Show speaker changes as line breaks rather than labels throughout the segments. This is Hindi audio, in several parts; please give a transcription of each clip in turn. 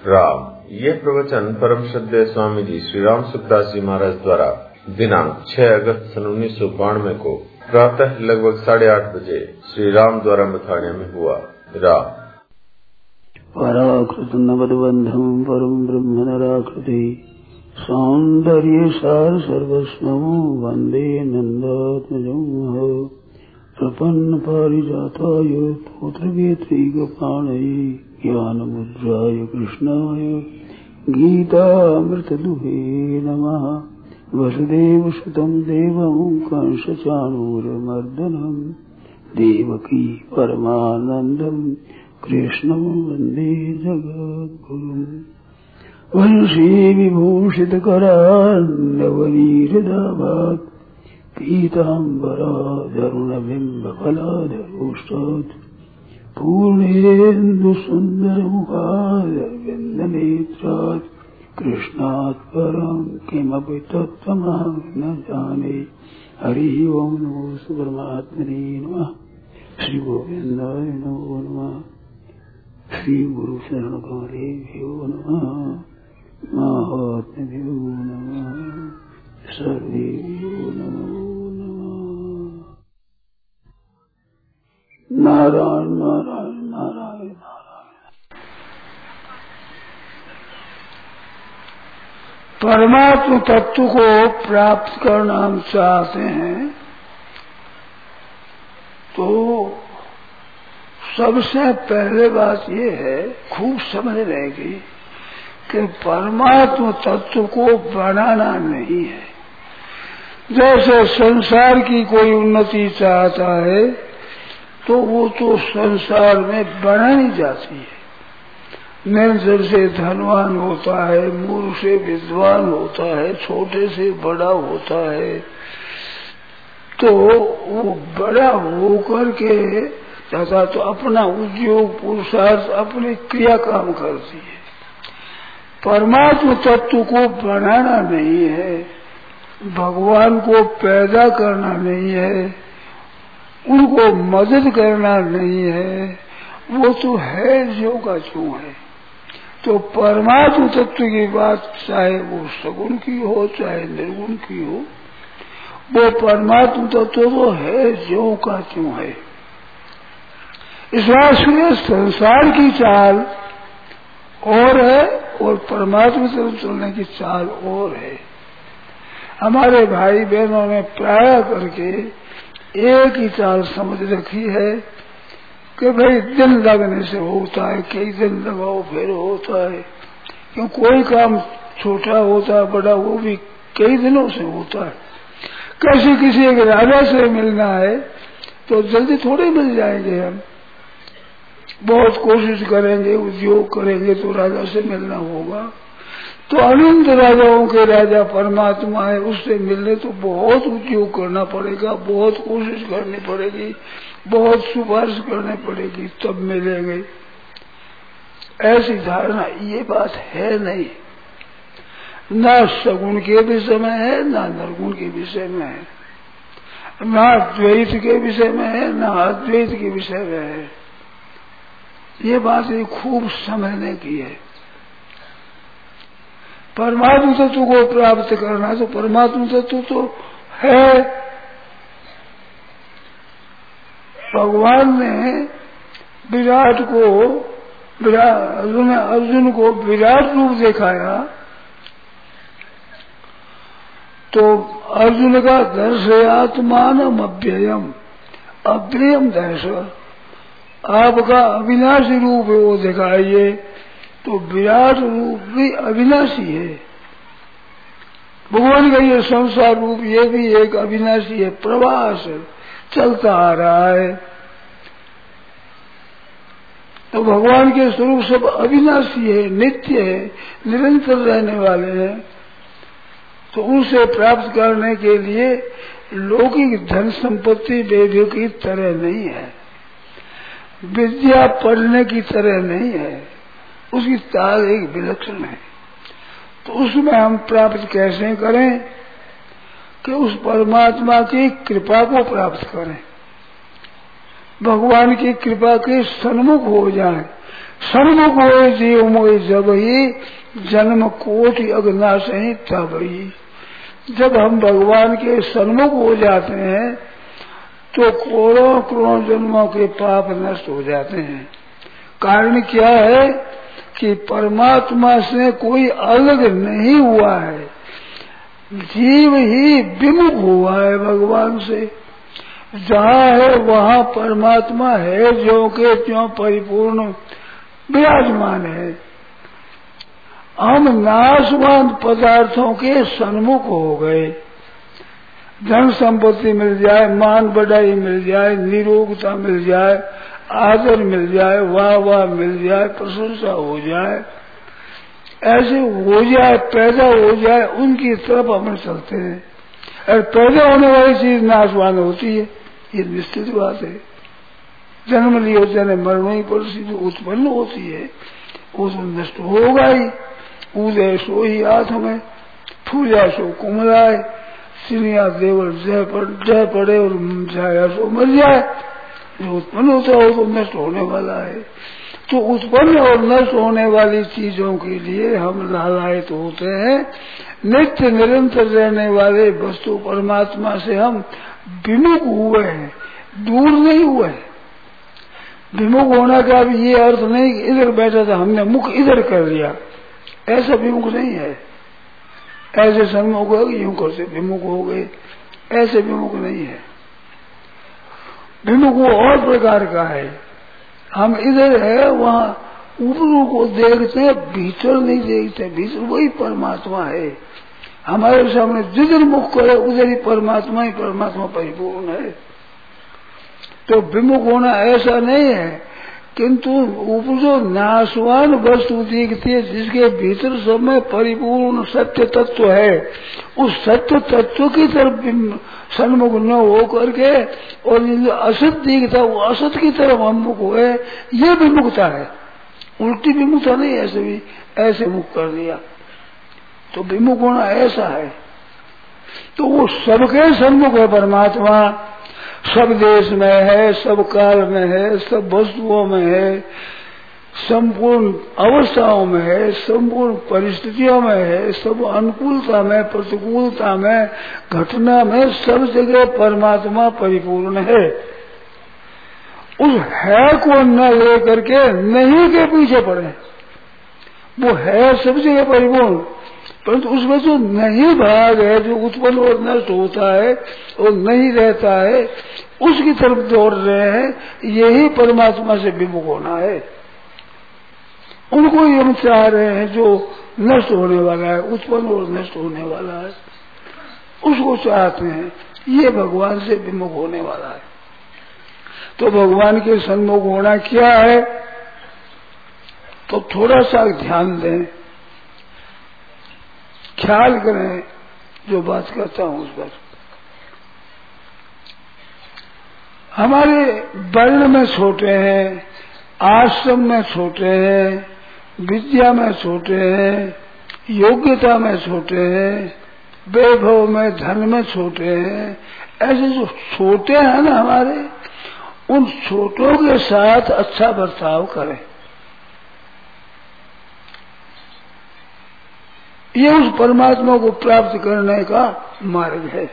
राम। यह प्रवचन परम श्रद्धेय स्वामी जी श्री राम सुखदास जी महाराज द्वारा दिनांक 6 अगस्त सन 1992 को प्रातः लगभग 8:30 बजे श्री राम द्वारा मथान्या में हुआ। राम।
पराकृत नवदबंधम परम ब्रह्म नराकृति सौंदर्य सार सर्वस्वं वंदे नंदात्मजं प्रपन्न पारिजाताय पुत्रवेत्रैकपाणये ज्ञानमुद्राय कृष्णाय गीतामृतदुहे नमः। वसुदेवसुतं देवं कंसचाणूरमर्दनं देवकी परमानन्दं कृष्णं वन्दे जगद्गुरुम्। वंशी विभूषितकरान्नवनीरदाभात् पीताम्बराधरुणबिम्बफलाधरोष्टात् पूर्णेन्दुसुन्दरमुखादरविन्दनेत्रात् कृष्णात् परं किमपि तत्त्वमहं न जाने। हरि ओं नमो परमात्मने नमः। श्री गोविन्दाय नमो नमः। श्री गुरु शरण गौरेभ्यो नमः। महात्म्यो नमः। सर्वेभ्यो नमो नमः। नारायण नारायण नारायण नारायण। परमात्म तत्व को प्राप्त करना हम चाहते हैं तो सबसे पहले बात ये है खूब समझ रहेगी कि परमात्म तत्व को बनाना नहीं है। जैसे संसार की कोई उन्नति चाहता है तो वो तो संसार में बनानी जाती है। निर्धन से धनवान होता है, मूर्ख से विद्वान होता है, छोटे से बड़ा होता है, तो वो बड़ा होकर के चाहता तो अपना उद्योग पुरुषार्थ अपनी क्रिया काम करती है। परमात्म तत्व को बनाना नहीं है, भगवान को पैदा करना नहीं है, उनको मदद करना नहीं है, वो तो है जो का जो है। तो परमात्म तत्व की बात चाहे वो सगुण की हो चाहे निर्गुण की हो, वो परमात्म तत्व तो है जो का जो है। इस वास्ते संसार की चाल और है और परमात्मा से चलने की चाल और है। हमारे भाई बहनों ने प्राय करके एक ही चाल समझ रखी है कि भाई दिन लगने से होता है, कई दिन लगाओ फिर होता है। क्यों कोई काम छोटा होता है बड़ा वो भी कई दिनों से होता है। कैसे किसी एक राजा से मिलना है तो जल्दी थोड़े मिल जाएंगे हम, बहुत कोशिश करेंगे उद्योग करेंगे तो राजा से मिलना होगा। तो अनंत राजाओं के राजा परमात्मा है, उससे मिलने तो बहुत उद्योग करना पड़ेगा, बहुत कोशिश करनी पड़ेगी, बहुत सिफारिश करनी पड़ेगी तब मिलेंगे। ऐसी धारणा ये बात है नहीं, ना सगुण के विषय में है ना निर्गुण के विषय में है, ना द्वैत के विषय में है ना अद्वैत के विषय में है। ये बात ये खूब समझने की है। परमात्म तत्व को प्राप्त करना तो परमात्म तत्व तो है। भगवान ने विराट को अर्जुन को विराट रूप दिखाया तो अर्जुन का दर्शयात्मान अव्ययम अव्ययम दर्श, आपका अविनाशी रूप है वो दिखाइए। तो विराट रूप भी अविनाशी है। भगवान का ये संसार रूप ये भी एक अविनाशी है, प्रवास चलता आ रहा है। तो भगवान के स्वरूप सब अविनाशी है, नित्य है, निरंतर रहने वाले हैं। तो उनसे प्राप्त करने के लिए लौकिक धन संपत्ति वैभव की तरह नहीं है, विद्या पढ़ने की तरह नहीं है, उसकी ताल एक विलक्षण है। तो उसमें हम प्राप्त कैसे करें कि उस परमात्मा की कृपा को प्राप्त करें। भगवान की कृपा के सन्मुख हो जाए। सन्मुख हो जीव मोह जब ही जन्म कोटि अग्नाश ही तब ही। जब हम भगवान के सन्मुख हो जाते हैं तो करोड़ों करोड़ों जन्मों के पाप नष्ट हो जाते हैं। कारण क्या है कि परमात्मा से कोई अलग नहीं हुआ है, जीव ही विमुख हुआ है भगवान से। जहाँ है वहाँ परमात्मा है, जो के त्यों परिपूर्ण विराजमान है। हम नाशवान पदार्थों के सन्मुख हो गए। धन संपत्ति मिल जाए, मान बढ़ाई मिल जाए, निरोगता मिल जाए, आदर मिल जाए, वाह वाह मिल जाए, प्रशंसा हो जाए, ऐसे हो जाए, पैदा हो जाए, उनकी तरफ हम चलते हैं। और पैदा होने वाली चीज नाशवान होती है, ये निश्चित बात है। जन्म लियो जन्म मरणों ही पर जो उत्पन्न होती है वो तो नष्ट होगा ही। उदय सो ही हाथ में, फूला सो कुमलाए, सिनिया देवर जय पड़े और जाया सो मर जाए। जो उत्पन्न होता है वो तो नष्ट होने वाला है। तो उत्पन्न और नष्ट होने वाली चीजों के लिए हम लालायित होते हैं। नित्य निरंतर रहने वाले वस्तु परमात्मा से हम विमुख हुए हैं, दूर नहीं हुए। विमुख होना का भी ये अर्थ नहीं कि इधर बैठा था हमने मुख इधर कर लिया, ऐसा विमुख नहीं है। ऐसे सन्मुख हो गए, यूं करते विमुख हो गए, ऐसे विमुख नहीं है। विमुख वो और प्रकार का है। हम इधर है, वहाँ ऊपर को देखते हैं, भीतर नहीं देखते। भीतर वही परमात्मा है हमारे सामने। जिधर मुख करे उधर ही परमात्मा परिपूर्ण है। तो विमुख होना ऐसा नहीं है, किंतु ऊपर जो नाशवान वस्तु दिखती है जिसके भीतर सब में परिपूर्ण सत्य तत्व है, उस सत्य तत्व की तरफ सन्मुख न हो करके और जो असत दिखता वो असत की तरफ हम मुख हुए, ये विमुखता है। उल्टी विमुखता नहीं, ऐसे भी ऐसे मुख कर दिया तो विमुख होना ऐसा है। तो वो सबके सन्मुख है परमात्मा, सब देश में है, सब काल में है, सब वस्तुओं में है, संपूर्ण अवस्थाओं में है, संपूर्ण परिस्थितियों में है, सब अनुकूलता में, प्रतिकूलता में, घटना में, सब जगह परमात्मा परिपूर्ण है। उस है को न ले करके नहीं के पीछे पड़े। वो है सब जगह परिपूर्ण, परंतु उसमें जो नहीं भाग है, जो उत्पन्न और नष्ट होता है और नहीं रहता है, उसकी तरफ दौड़ रहे हैं। यही परमात्मा से विमुख होना है। उनको ही हम चाह रहे हैं जो नष्ट होने वाला है, उत्पन्न और नष्ट होने वाला है, उसको चाहते हैं। ये भगवान से विमुख होने वाला है। तो भगवान के सन्मुख होना क्या है, तो थोड़ा सा ध्यान दें, ख्याल करें जो बात करता हूं उस पर। हमारे वर्ण में छोटे हैं, आश्रम में छोटे हैं, विद्या में छोटे हैं, योग्यता में छोटे हैं, वैभव में, धन में छोटे हैं। ऐसे जो छोटे हैं ना हमारे, उन छोटों के साथ अच्छा बर्ताव करें। ये उस परमात्मा को प्राप्त करने का मार्ग है।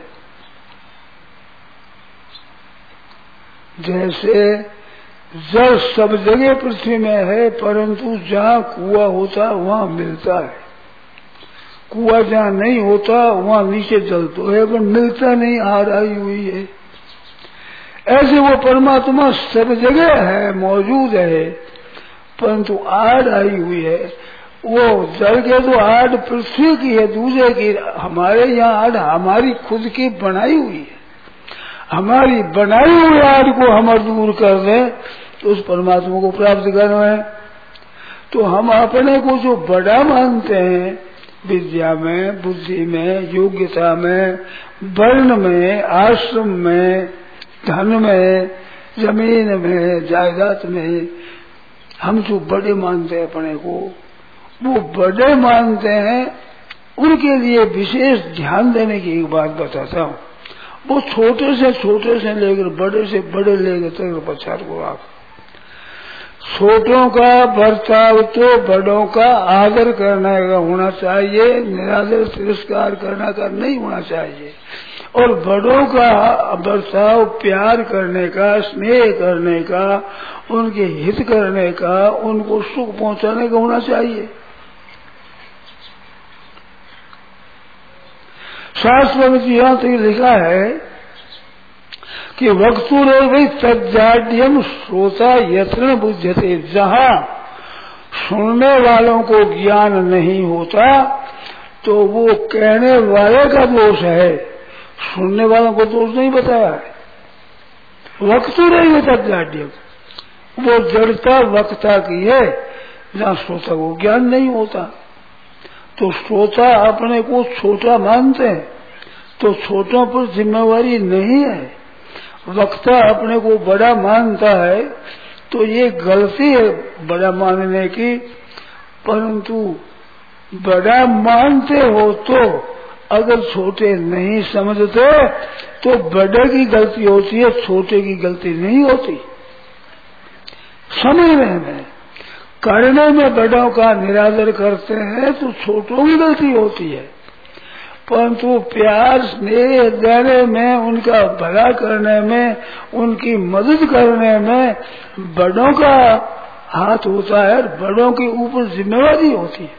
जैसे जल सब जगह पृथ्वी में है, परंतु जहाँ कुआं होता वहाँ मिलता है। कुआं जहाँ नहीं होता वहाँ नीचे जल तो है पर मिलता नहीं, आड़ आई हुई है। ऐसे वो परमात्मा सब जगह है, मौजूद है, परंतु आड़ आई हुई है। वो जल के तो आड़ पृथ्वी की है, दूसरे की। हमारे यहाँ आड़ हमारी खुद की बनाई हुई है। हमारी बनाई हुई आड़ को हम दूर कर दें तो उस परमात्मा को प्राप्त कर रहे हैं। तो हम अपने को जो बड़ा मानते हैं, विद्या में, बुद्धि में, योग्यता में, वर्ण में, आश्रम में, धन में, जमीन में, जायदाद में, हम जो बड़े मानते हैं अपने को, वो बड़े मानते हैं। उनके लिए विशेष ध्यान देने की एक बात बताता हूँ। वो छोटे से लेकर बड़े से बड़े लेकर तक प्रचार को आप छोटों का बर्ताव तो बड़ों का आदर करने का होना चाहिए, निरादर तिरस्कार करने का नहीं होना चाहिए। और बड़ों का बर्ताव प्यार करने का, स्नेह करने का, उनके हित करने का, उनको सुख पहुंचाने का होना चाहिए। शास्त्र में यहाँ तक लिखा है कि वक्तुर वही तज्जाड्यम श्रोता यत्न बुझते, जहाँ सुनने वालों को ज्ञान नहीं होता तो वो कहने वाले का दोष है, सुनने वालों को दोष नहीं बताया है। वक्तुर वही तज्जाड्यम, वो जड़ता वक्ता की है जहाँ श्रोता को ज्ञान नहीं होता। तो श्रोता अपने को छोटा मानते हैं तो छोटों पर जिम्मेवारी नहीं है, वक्ता अपने को बड़ा मानता है तो ये गलती है बड़ा मानने की। परंतु बड़ा मानते हो तो अगर छोटे नहीं समझते तो बड़े की गलती होती है, छोटे की गलती नहीं होती। समझने में, करने में बड़ों का निरादर करते हैं तो छोटों की गलती होती है। परंतु प्यार स्नेह देने में, उनका भला करने में, उनकी मदद करने में बड़ों का हाथ होता है, बड़ों के ऊपर जिम्मेवारी होती है।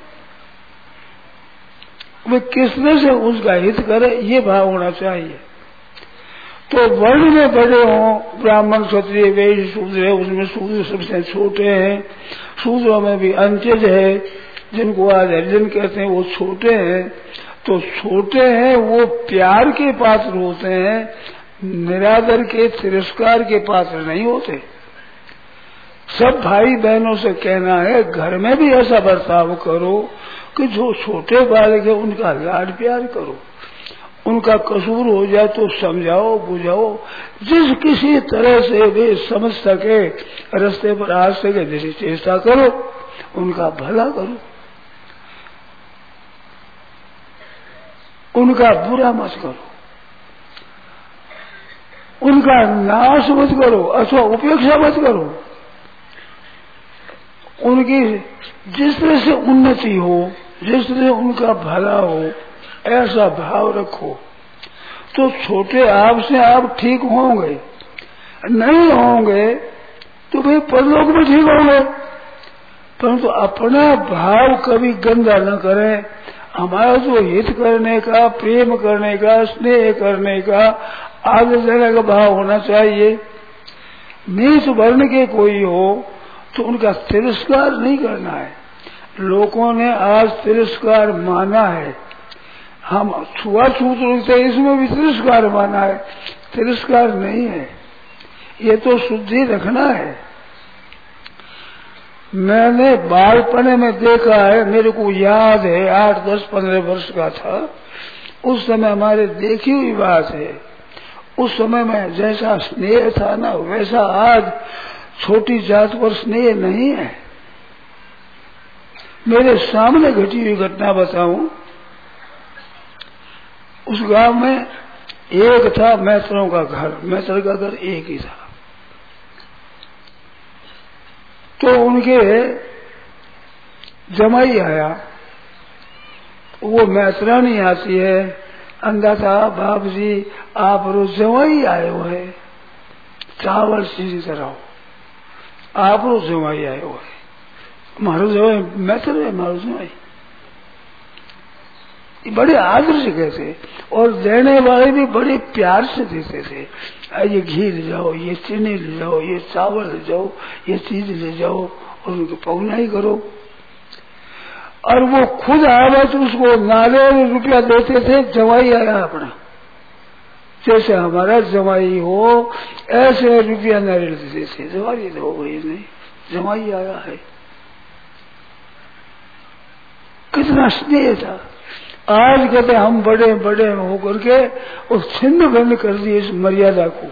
वे किसने से उसका हित करे ये भाव होना चाहिए। तो वर्ण में बड़े हों, ब्राह्मण क्षत्रिय वैश्य शूद्र है, उसमें शूद्र सबसे छोटे हैं। शूद्रों में भी अंत्यज है, जिनको आज हरिजन कहते हैं, वो छोटे हैं। तो छोटे हैं वो प्यार के पात्र होते हैं, निरादर के तिरस्कार के पात्र नहीं होते। सब भाई बहनों से कहना है घर में भी ऐसा बर्ताव करो कि जो छोटे बालक है उनका लाड प्यार करो, उनका कसूर हो जाए तो समझाओ बुझाओ, जिस किसी तरह से वे समझ सके रास्ते पर आ सके जैसी चेष्टा करो, उनका भला करो, उनका बुरा मत करो, उनका नाश मत करो अथवा उपेक्षा मत करो। उनकी जिस तरह से उन्नति हो, जिस तरह उनका भला हो, ऐसा भाव रखो तो छोटे आपसे आप ठीक होंगे। नहीं होंगे तो भाई परलोक में ठीक होंगे, परंतु अपना भाव कभी गंदा न करें। हमारा जो हित करने का, प्रेम करने का, स्नेह करने का, आदर देने का भाव होना चाहिए। नीच वर्ण के कोई हो तो उनका तिरस्कार नहीं करना है। लोगों ने आज तिरस्कार माना है, हम छुआछूत रखते इसमें भी तिरस्कार माना है। तिरस्कार नहीं है, ये तो शुद्धि रखना है। मैंने बालपने में देखा है, मेरे को याद है 8, 10, 15 वर्ष का था, उस समय हमारे देखी हुई बात है। उस समय में जैसा स्नेह था ना, वैसा आज छोटी जात पर स्नेह नहीं है। मेरे सामने घटी हुई घटना बताऊं, उस गांव में एक था मैत्रों का घर, मैत्र का घर एक ही था। तो उनके जमाई आया, वो मैत्रानी आती है, अंधा था, बाप जी आप रोज जमाई आए हो है, चावल सीधी तरह आप रोज जमाई आए हो है, मारो जमाई मैत्र है, मारो जमाई। बड़े आदर से कहते और देने वाले भी बड़े प्यार से देते थे। ये घी ले जाओ, ये चीनी ले जाओ, ये चावल ले जाओ, ये चीज ले जाओ और उनको पहुंचाई करो। और वो खुद आवा तो उसको नारियल रुपया देते थे, जमाई आया अपना, जैसे हमारा जमाई हो ऐसे रुपया नारियल देते थे। जमाई हो गई नहीं, जमाई आया है, कितना स्नेह था। आज कहते हम बड़े बड़े होकर के उस छिन्न भिन्न कर दी इस मर्यादा को।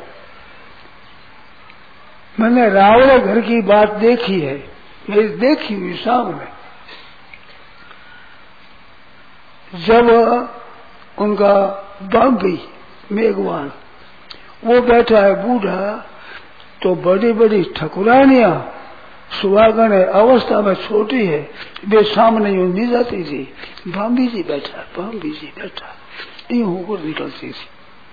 मैंने रावण घर की बात देखी है, मेरी देखी हुई सामने। जब उनका बाप गई मेघवान, वो बैठा है बूढ़ा, तो बड़ी बड़ी ठकुरानियां सुहागन है, अवस्था में छोटी है, वे सामने यूं नहीं जाती थी। भाभी जी बैठा, भाभी जी बैठा, यूं होकर निकलती थी,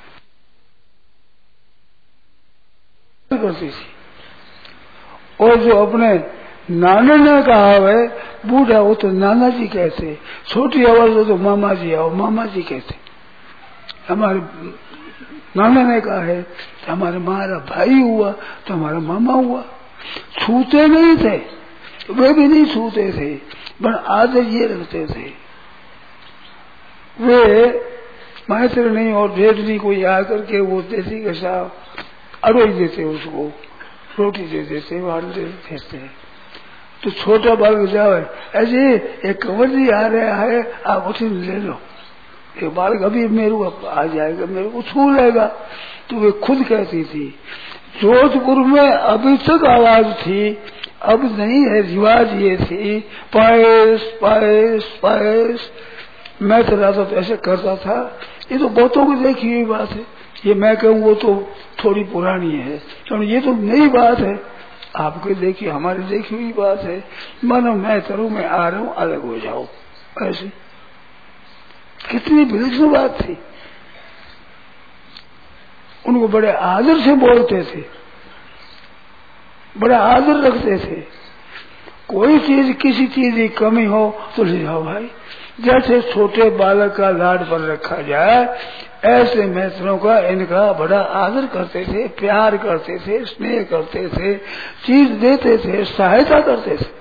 करती थी। और जो अपने नाना ने कहा है बूढ़ा, वो तो नाना जी कहते, छोटी आवाज हो तो मामा जी आओ, मामा जी कहते। हमारे नाना ने कहा है तो हमारा भाई हुआ तो हमारा मामा हुआ। छूते नहीं थे, वे भी नहीं छूते थे, पर आदर ये रखते थे। वे मात्र नहीं और जेठ नहीं कोई आकर के वो देसी के साथ अड़ोई देते, उसको रोटी दे देते, वाड़ दे देते। तो छोटा बालक जाए ऐसे एक कंवर जी आ रहा है, आप उसे ले लो। एक बालक अभी मेरे को आ जाएगा, मेरे को छू लेगा। तो वे खुद कहती थी। जोधपुर में अभी तक आवाज थी, अब नहीं है, रिवाज ये थी पायस पायस पायस। मैं तो राजा तो ऐसे करता था। ये तो बहुतों की देखी हुई बात है, ये मैं कहूँ वो तो थोड़ी पुरानी है, तो ये तो नई बात है। आपके देखी हमारी देखी हुई बात है। मानो मैं करूँ, मैं आ रहा हूँ, अलग हो जाओ, ऐसे कितनी विलक्षण बात थी। उनको बड़े आदर से बोलते थे, बड़ा आदर रखते थे। कोई चीज किसी चीज की कमी हो तो ले जाओ भाई, जैसे छोटे बालक का लाड पर रखा जाए ऐसे मैत्रों का इनका बड़ा आदर करते थे, प्यार करते थे, स्नेह करते थे, चीज देते थे, सहायता करते थे।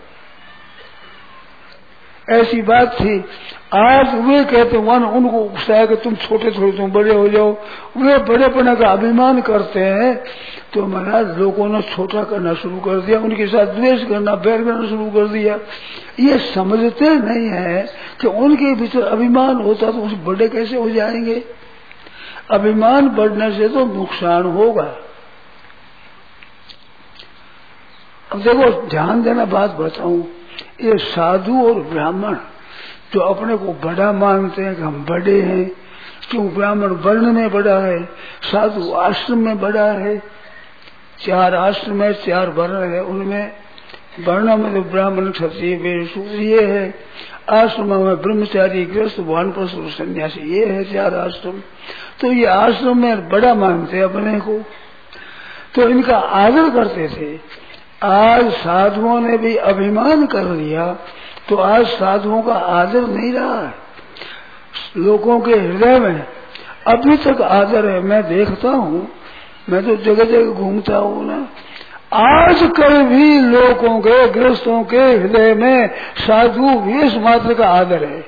ऐसी बात थी। आज वे कहते वन उनको उकसाया कि तुम छोटे थोड़े, तुम बड़े हो जाओ। वे बड़ेपने का अभिमान करते हैं, तो महाराज लोगों ने छोटा करना शुरू कर दिया, उनके साथ द्वेष करना, बैर करना शुरू कर दिया। ये समझते नहीं है कि उनके भीतर अभिमान होता तो उस बड़े कैसे हो जाएंगे। अभिमान बढ़ने से तो नुकसान होगा। अब देखो ध्यान देना, बात बताऊं, ये साधु और ब्राह्मण जो अपने को बड़ा मानते हैं कि हम बड़े हैं, क्यों ब्राह्मण वर्ण में बड़ा है, साधु आश्रम में बड़ा है। 4 आश्रम है, 4 वर्ण है, उनमें वर्णों में तो ब्राह्मण क्षत्रिय वैश्य शूद्र ये है, आश्रमों में ब्रह्मचारी गृहस्थ वानप्रस्थ और सन्यासी ये है 4 आश्रम। तो ये आश्रम में बड़ा मानते अपने को, तो इनका आदर करते थे। आज साधुओं ने भी अभिमान कर लिया, तो आज साधुओं का आदर नहीं रहा है। लोगों के हृदय में अभी तक आदर है। मैं देखता हूँ, मैं तो जगह जगह घूमता हूँ ना, आज कल भी लोगों के गृहस्थों के हृदय में साधु वेश मात्र का आदर है।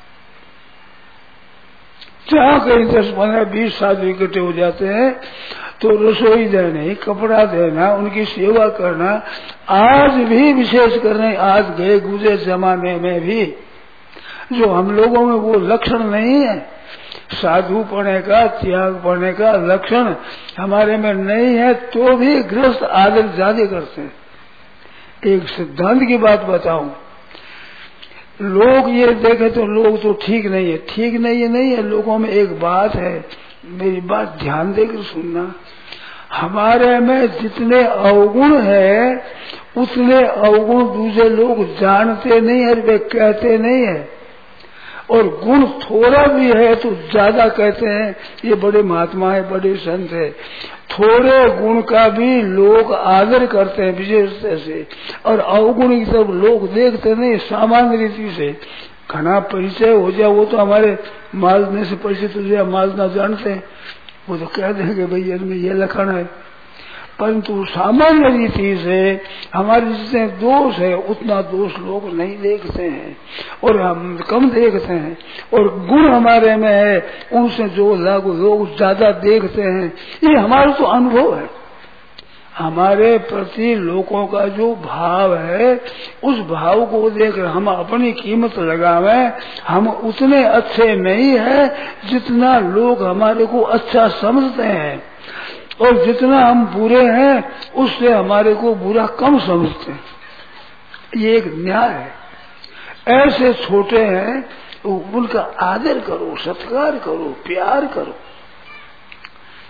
जहाँ कहीं 10, 15, 20 साधु इकट्ठे हो जाते हैं तो रसोई देना, कपड़ा देना, उनकी सेवा करना आज भी विशेष करने, आज गए गुजरे जमाने में भी जो हम लोगों में वो लक्षण नहीं है, साधु पढ़ने का, त्याग पढ़ने का लक्षण हमारे में नहीं है, तो भी गृहस्थ आदर ज्यादा करते हैं। एक सिद्धांत की बात बताऊं, लोग ये देखे तो लोग तो ठीक नहीं है, ठीक नहीं है, नहीं है। लोगों में एक बात है, मेरी बात ध्यान देकर सुनना, हमारे में जितने अवगुण है उतने अवगुण दूसरे लोग जानते नहीं है, वे कहते नहीं है। और गुण थोड़ा भी है तो ज्यादा कहते हैं ये बड़े महात्मा है, बड़े संत है। थोड़े गुण का भी लोग आदर करते हैं विशेषता से, और अवगुण की तरफ लोग देखते नहीं सामान्य रीति से। घना परिचय हो जाए, वो तो हमारे मालने से परिचित हो जाए, मालना जानते हैं, वो तो कह देंगे भाई इनमें ये लक्षण है। परंतु सामान्य रीति से हमारे जितने दोष है उतना दोष लोग नहीं देखते हैं, और हम कम देखते हैं। और गुण हमारे में है, उनसे जो लोग ज्यादा देखते हैं। ये हमारा तो अनुभव है। हमारे प्रति लोगों का जो भाव है, उस भाव को देखकर हम अपनी कीमत लगावे। हम उतने अच्छे नहीं है जितना लोग हमारे को अच्छा समझते हैं, और जितना हम बुरे हैं उससे हमारे को बुरा कम समझते हैं। ये एक न्याय है। ऐसे छोटे हैं उनका आदर करो, सत्कार करो, प्यार करो।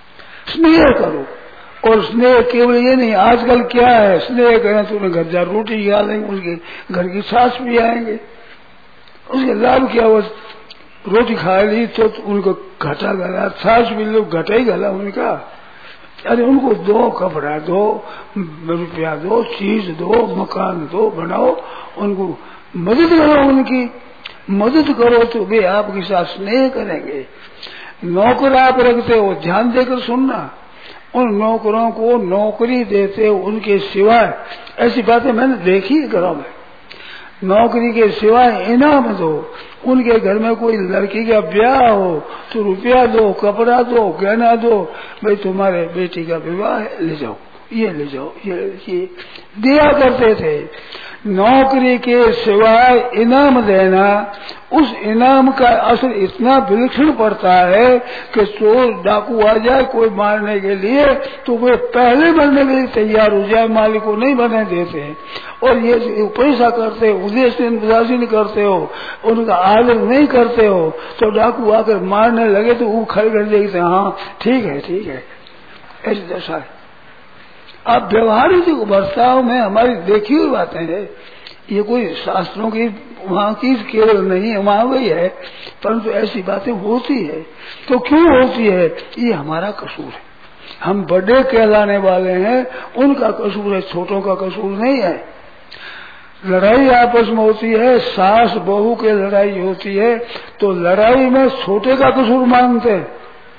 स्नेह करो। और स्नेह केवल ये नहीं, आजकल क्या है, स्नेह करें तो उन्हें घर जा रोटी खिला देंगे, उसके घर की सास भी आएंगे, उसके लाभ क्या, वो रोटी खा ली तो उनको घटा गला, सास भी लोग घटा ही गला उनका। अरे उनको दो, कपड़ा दो, रुपया दो, चीज दो, मकान दो, बनाओ, उनको मदद करो, उनकी मदद करो तो वे आपके साथ स्नेह करेंगे। नौकर आप रखते हो, ध्यान देकर सुनना, उन नौकरों को नौकरी देते हो उनके सिवाय, ऐसी बातें मैंने देखी है घरों में, नौकरी के सिवाय इनाम दो। उनके घर में कोई लड़की का ब्याह हो तो रुपया दो, कपड़ा दो, गहना दो, भाई तुम्हारे बेटी का विवाह है, ले जाओ, ये ले जाओ, ये दिया करते थे। नौकरी के सिवाय इनाम देना, उस इनाम का असर इतना विलक्षण पड़ता है कि चोर डाकू आ जाए कोई मारने के लिए तो वे पहले मरने के लिए तैयार हो जाए, मालिक को नहीं बनने देते। और ये पैसा करते हो, उद्देश्य उदासीन करते हो, उनका आदर नहीं करते हो, तो डाकू आकर मारने लगे तो वो खड़े कर देते, हाँ ठीक है ठीक है, ऐसी दशा है। अब व्यवहारिक बर्ताव में हमारी देखी हुई बातें हैं, ये कोई शास्त्रों की वहाँ की केवल नहीं है, वहाँ वही है, परंतु ऐसी बातें होती है। तो क्यों होती है, ये हमारा कसूर है, हम बड़े कहलाने वाले हैं, उनका कसूर है, छोटों का कसूर नहीं है। लड़ाई आपस में होती है, सास बहू के लड़ाई होती है, तो लड़ाई में छोटे का कसूर मानते हैं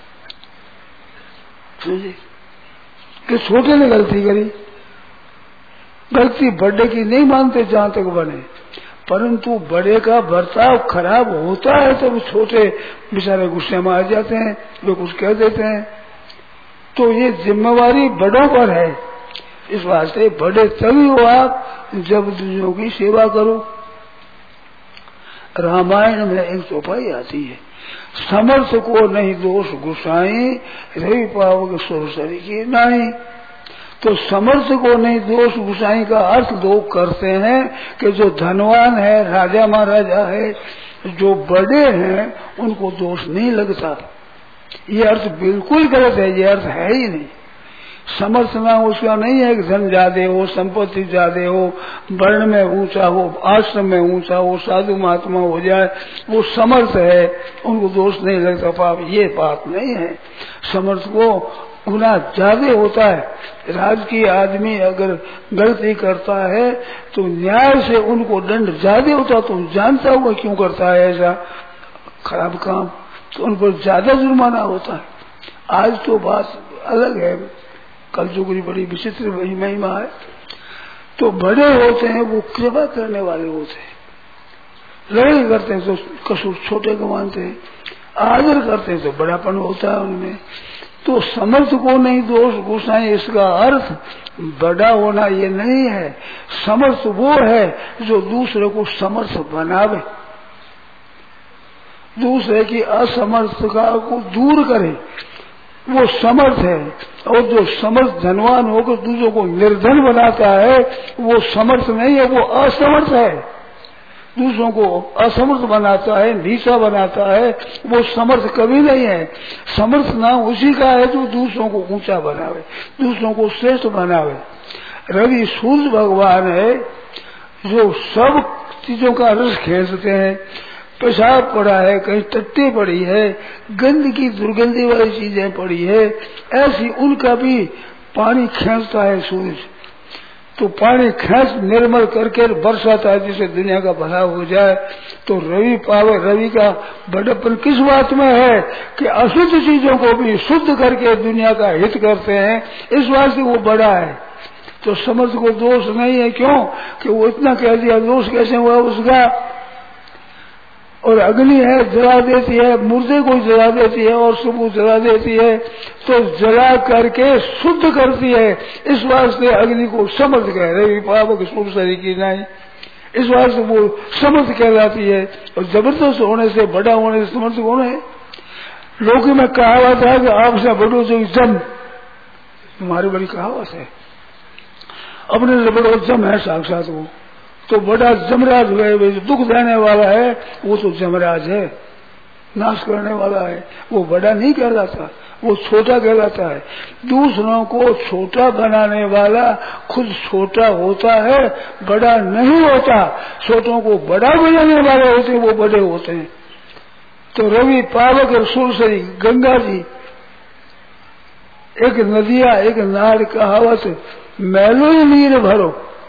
कि छोटे ने गलती करी, गलती बड़े की नहीं मानते जहां तक बने, परंतु बड़े का बर्ताव खराब होता है तो छोटे बेचारे गुस्से में आ जाते हैं, वे कुछ कह देते हैं। तो ये जिम्मेवारी बड़ों पर है, इस वास्ते बड़े तभी हो आप जब दूसरों की सेवा करो। रामायण में एक चौपाई आती है, समर्थ को नहीं दोष गुसाई, रवि पावक सुरसरी की नहीं। तो समर्थ को नहीं दोष गुसाई का अर्थ लोग करते हैं कि जो धनवान है, राजा महाराजा है, जो बड़े हैं, उनको दोष नहीं लगता। ये अर्थ बिल्कुल गलत है, ये अर्थ है ही नहीं। समर्थ ना उसका नहीं है कि धन ज्यादा हो, संपत्ति ज्यादा हो, वर्ण में ऊंचा हो, आश्रम में ऊंचा हो, साधु महात्मा हो जाए, वो समर्थ है, उनको दोष नहीं लगता पाप, ये बात नहीं है। समर्थ को गुनाह ज्यादा होता है। राजकीय आदमी अगर गलती करता है तो न्याय से उनको दंड ज्यादा होता, तो जानता हुआ क्यों करता है ऐसा खराब काम, तो उन पर ज्यादा जुर्माना होता है। आज तो बात अलग है, कल जुगरी बड़ी विचित्र महिमा है। तो बड़े होते हैं वो कृपा करने वाले होते हैं, लड़ाई करते हैं तो कसूर छोटे को मानते हैं, आदर करते हैं तो बड़ापन होता है उनमें। तो समर्थ को नहीं दोष गुसाएं, इसका अर्थ बड़ा होना ये नहीं है। समर्थ वो है जो दूसरे को समर्थ बनावे, दूसरे की असमर्थता को दूर करे, वो समर्थ है। और जो समर्थ धनवान होकर दूसरों को निर्धन बनाता है वो समर्थ नहीं है, वो असमर्थ है। दूसरों को असमर्थ बनाता है, नीचा बनाता है, वो समर्थ कभी नहीं है। समर्थ नाम उसी का है जो दूसरों को ऊंचा बनावे, दूसरों को श्रेष्ठ बनावे। रवि सूर्य भगवान है जो सब चीजों का रस खींचते हैं। पेशाब पड़ा है, कहीं टट्टी पड़ी है, गंदगी दुर्गंधी वाली चीजें पड़ी है, ऐसी उनका भी पानी खींचता है सूरज। तो पानी खींच निर्मल करके बरसाता है जिससे दुनिया का भला हो जाए। तो रवि पावे, रवि का बड़प्पन किस बात में है कि अशुद्ध चीजों को भी शुद्ध करके दुनिया का हित करते हैं, इस वास्ते वो बड़ा है। तो समर्थ को दोष नहीं है, क्यों कि वो इतना कह दिया, दोष कैसे हुआ उसका। और अग्नि है, जला देती है, मुर्दे को जला देती है और सुबह जला देती है, तो जला करके शुद्ध करती है। इस वास्ते अग्नि को समर्थ कह रहे, पावक सुरसरी की नहीं, इस वास्ते वो समर्थ कहलाती है। और जबरदस्त होने से, बड़ा होने से समर्थ कौन है। लोग में कहावत है कि आपसे बड़ो जो जम, हमारी बड़ी कहावत है, अपने से बड़ो जम है साक्षात वो। तो बड़ा जमराज हुए, दुख देने वाला है वो तो जमराज है। नाश करने वाला है, वो बड़ा नहीं कहलाता, वो छोटा कहलाता है। दूसरों को छोटा बनाने वाला खुद छोटा होता है, बड़ा नहीं होता। छोटों को बड़ा बनाने वाले होते हैं, वो बड़े होते हैं। तो रवि, पावक और सुरसरी, गंगा जी एक नदिया एक नार कहावत, मैलो नीर भरो।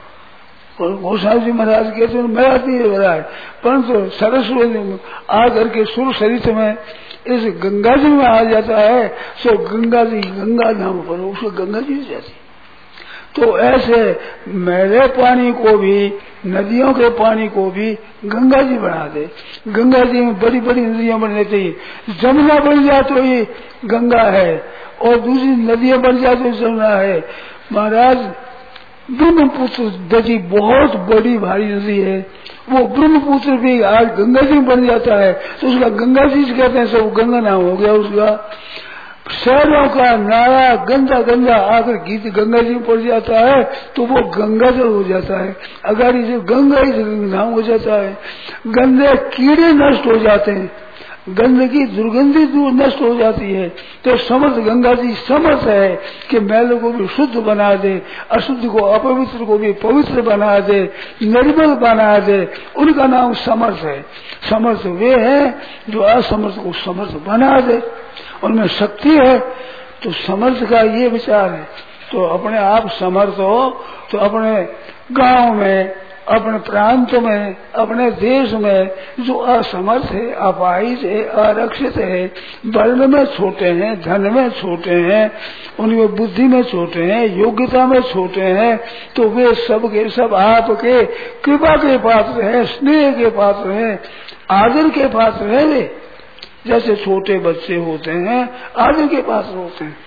और गोसाई जी महाराज कहते हैं मेरा तीर भरा है, परंतु सरस्वती आ करके सुरसरित में इस गंगा जी में आ जाता है, सो गंगा जी गंगा नाम पर उसको गंगा जी जाती। तो ऐसे मैले पानी को भी, नदियों के पानी को भी गंगा जी बना दे। गंगा जी में बड़ी बड़ी नदियां बननी चाहिए। जमुना बन जाए तो ये गंगा है, और दूसरी नदियां बन जाए तो जमुना है। महाराज ब्रह्मपुत्र नदी बहुत बड़ी भारी नदी है, वो ब्रह्मपुत्र भी आज गंगा जी में बन जाता है तो उसका गंगा जी से कहते हैं, सब गंगा नाम हो गया उसका। शहरों का नाला गंदा गंदा आकर गीत गंगा जी में पड़ जाता है तो वो गंगा जल हो जाता है, अगर इसे गंगा ही नाम हो जाता है। गंदे कीड़े नष्ट हो जाते हैं, गंदगी दुर्गंधी दूर नष्ट हो जाती है। तो समर्थ गंगा जी समर्थ है कि मैल को भी शुद्ध बना दे, अशुद्ध को अपवित्र को भी पवित्र बना दे, निर्मल बना दे। उनका नाम समर्थ है। समर्थ वे हैं जो असमर्थ को समर्थ बना दे, उनमें शक्ति है। तो समर्थ का ये विचार है। तो अपने आप समर्थ हो तो अपने गांव में, अपने प्रांत में, अपने देश में जो असमर्थ है, अपाहिज है, आरक्षित है, वर्ण में छोटे हैं, धन में छोटे हैं, उनमें बुद्धि में छोटे हैं, योग्यता में छोटे हैं, तो वे सब के सब आपके कृपा के पात्र हैं, स्नेह के पात्र हैं, आदर के पात्र हैं। वे जैसे छोटे बच्चे होते हैं आदर के पात्र होते हैं।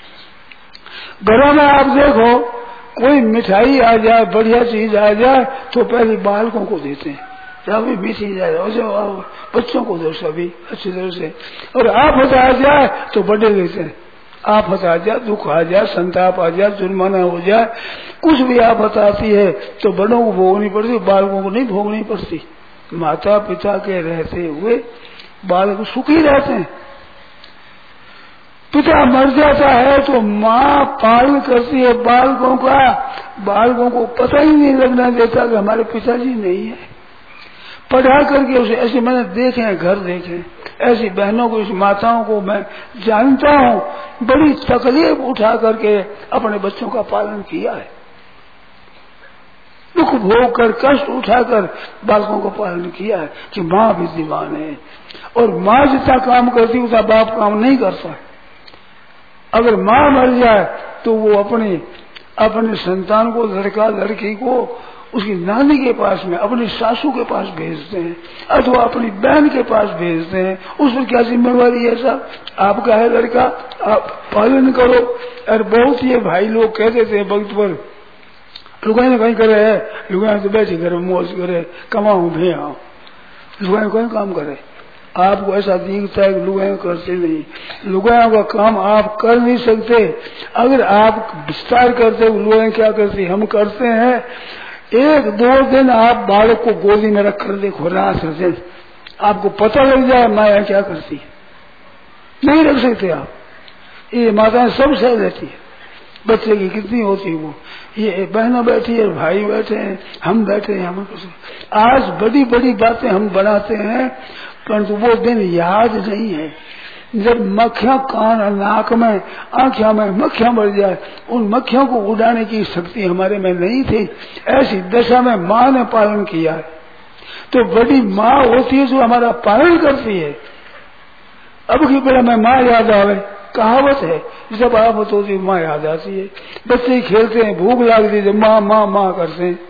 घरों में आप देखो कोई मिठाई आ जाए, बढ़िया चीज आ जाए तो पहले बालकों को देते हैं, जब भी मीठी जाए बच्चों को दो सभी अच्छी तरह से। और आफत आ जाए तो बड़े देते हैं, आफत आ जाए, दुख आ जाए, संताप आ जाए, जुर्माना हो जाए, कुछ भी आफत आती है तो बड़ों को भोगनी पड़ती, बालकों को नहीं भोगनी पड़ती। माता पिता के रहते हुए बालक सुखी रहते हैं। पिता मर जाता है तो माँ पालन करती है बालकों का, बालकों को पता ही नहीं लगना देता कि हमारे पिताजी नहीं है। पढ़ा करके उसे ऐसे मैंने देखे हैं, घर देखे, ऐसी बहनों को, इस माताओं को मैं जानता हूँ, बड़ी तकलीफ उठा करके अपने बच्चों का पालन किया है। दुख भोग कर, कष्ट उठाकर बालकों को पालन किया है कि माँ विद्यमान है। और माँ जितना काम करती उतना बाप काम नहीं करता है। अगर माँ मर जाए तो वो अपने संतान को, लड़का लड़की को उसकी नानी के पास में, अपनी सासू के पास भेजते हैं, अथवा अपनी बहन के पास भेजते हैं। उस पर क्या जिम्मेवारी है? साहब आपका है लड़का, आप पालन करो। और बहुत ये भाई लोग कहते थे वक्त पर, लुगाई कहीं करे है, लुगाई तो बैठी करे, मौज करे, कमाऊं भी आओ, लुगाई कहीं काम करे। आपको ऐसा दिखता है कि लुगाइयों करते नहीं, लुगाइयों का काम आप कर नहीं सकते। अगर आप विस्तार करते हो, लुगाई क्या करती, हम करते हैं। 1-2 दिन आप बालक को गोदी में रख कर देखो, रात दिन आपको पता लग जाए माया क्या करती है। नहीं रख सकते आप, ये माताएं सब सह रहती है। बच्चे की कितनी होती है वो, ये बहनों बैठी है, भाई बैठे हैं, हम बैठे हैं, हम आज बड़ी बड़ी बातें हम बनाते हैं, परंतु वो दिन याद नहीं है जब मक्खियां कान नाक में, आंखों में मक्खियां बढ़ जाए। उन मक्खियों को उड़ाने की शक्ति हमारे में नहीं थी। ऐसी दशा में माँ ने पालन किया है। तो बड़ी माँ होती है जो हमारा पालन करती है। अब की बेला में माँ याद आवे, कहावत है, जब आफत होती है माँ याद आती है। बच्चे खेलते हैं, भूख लगती है, माँ माँ माँ करते हैं,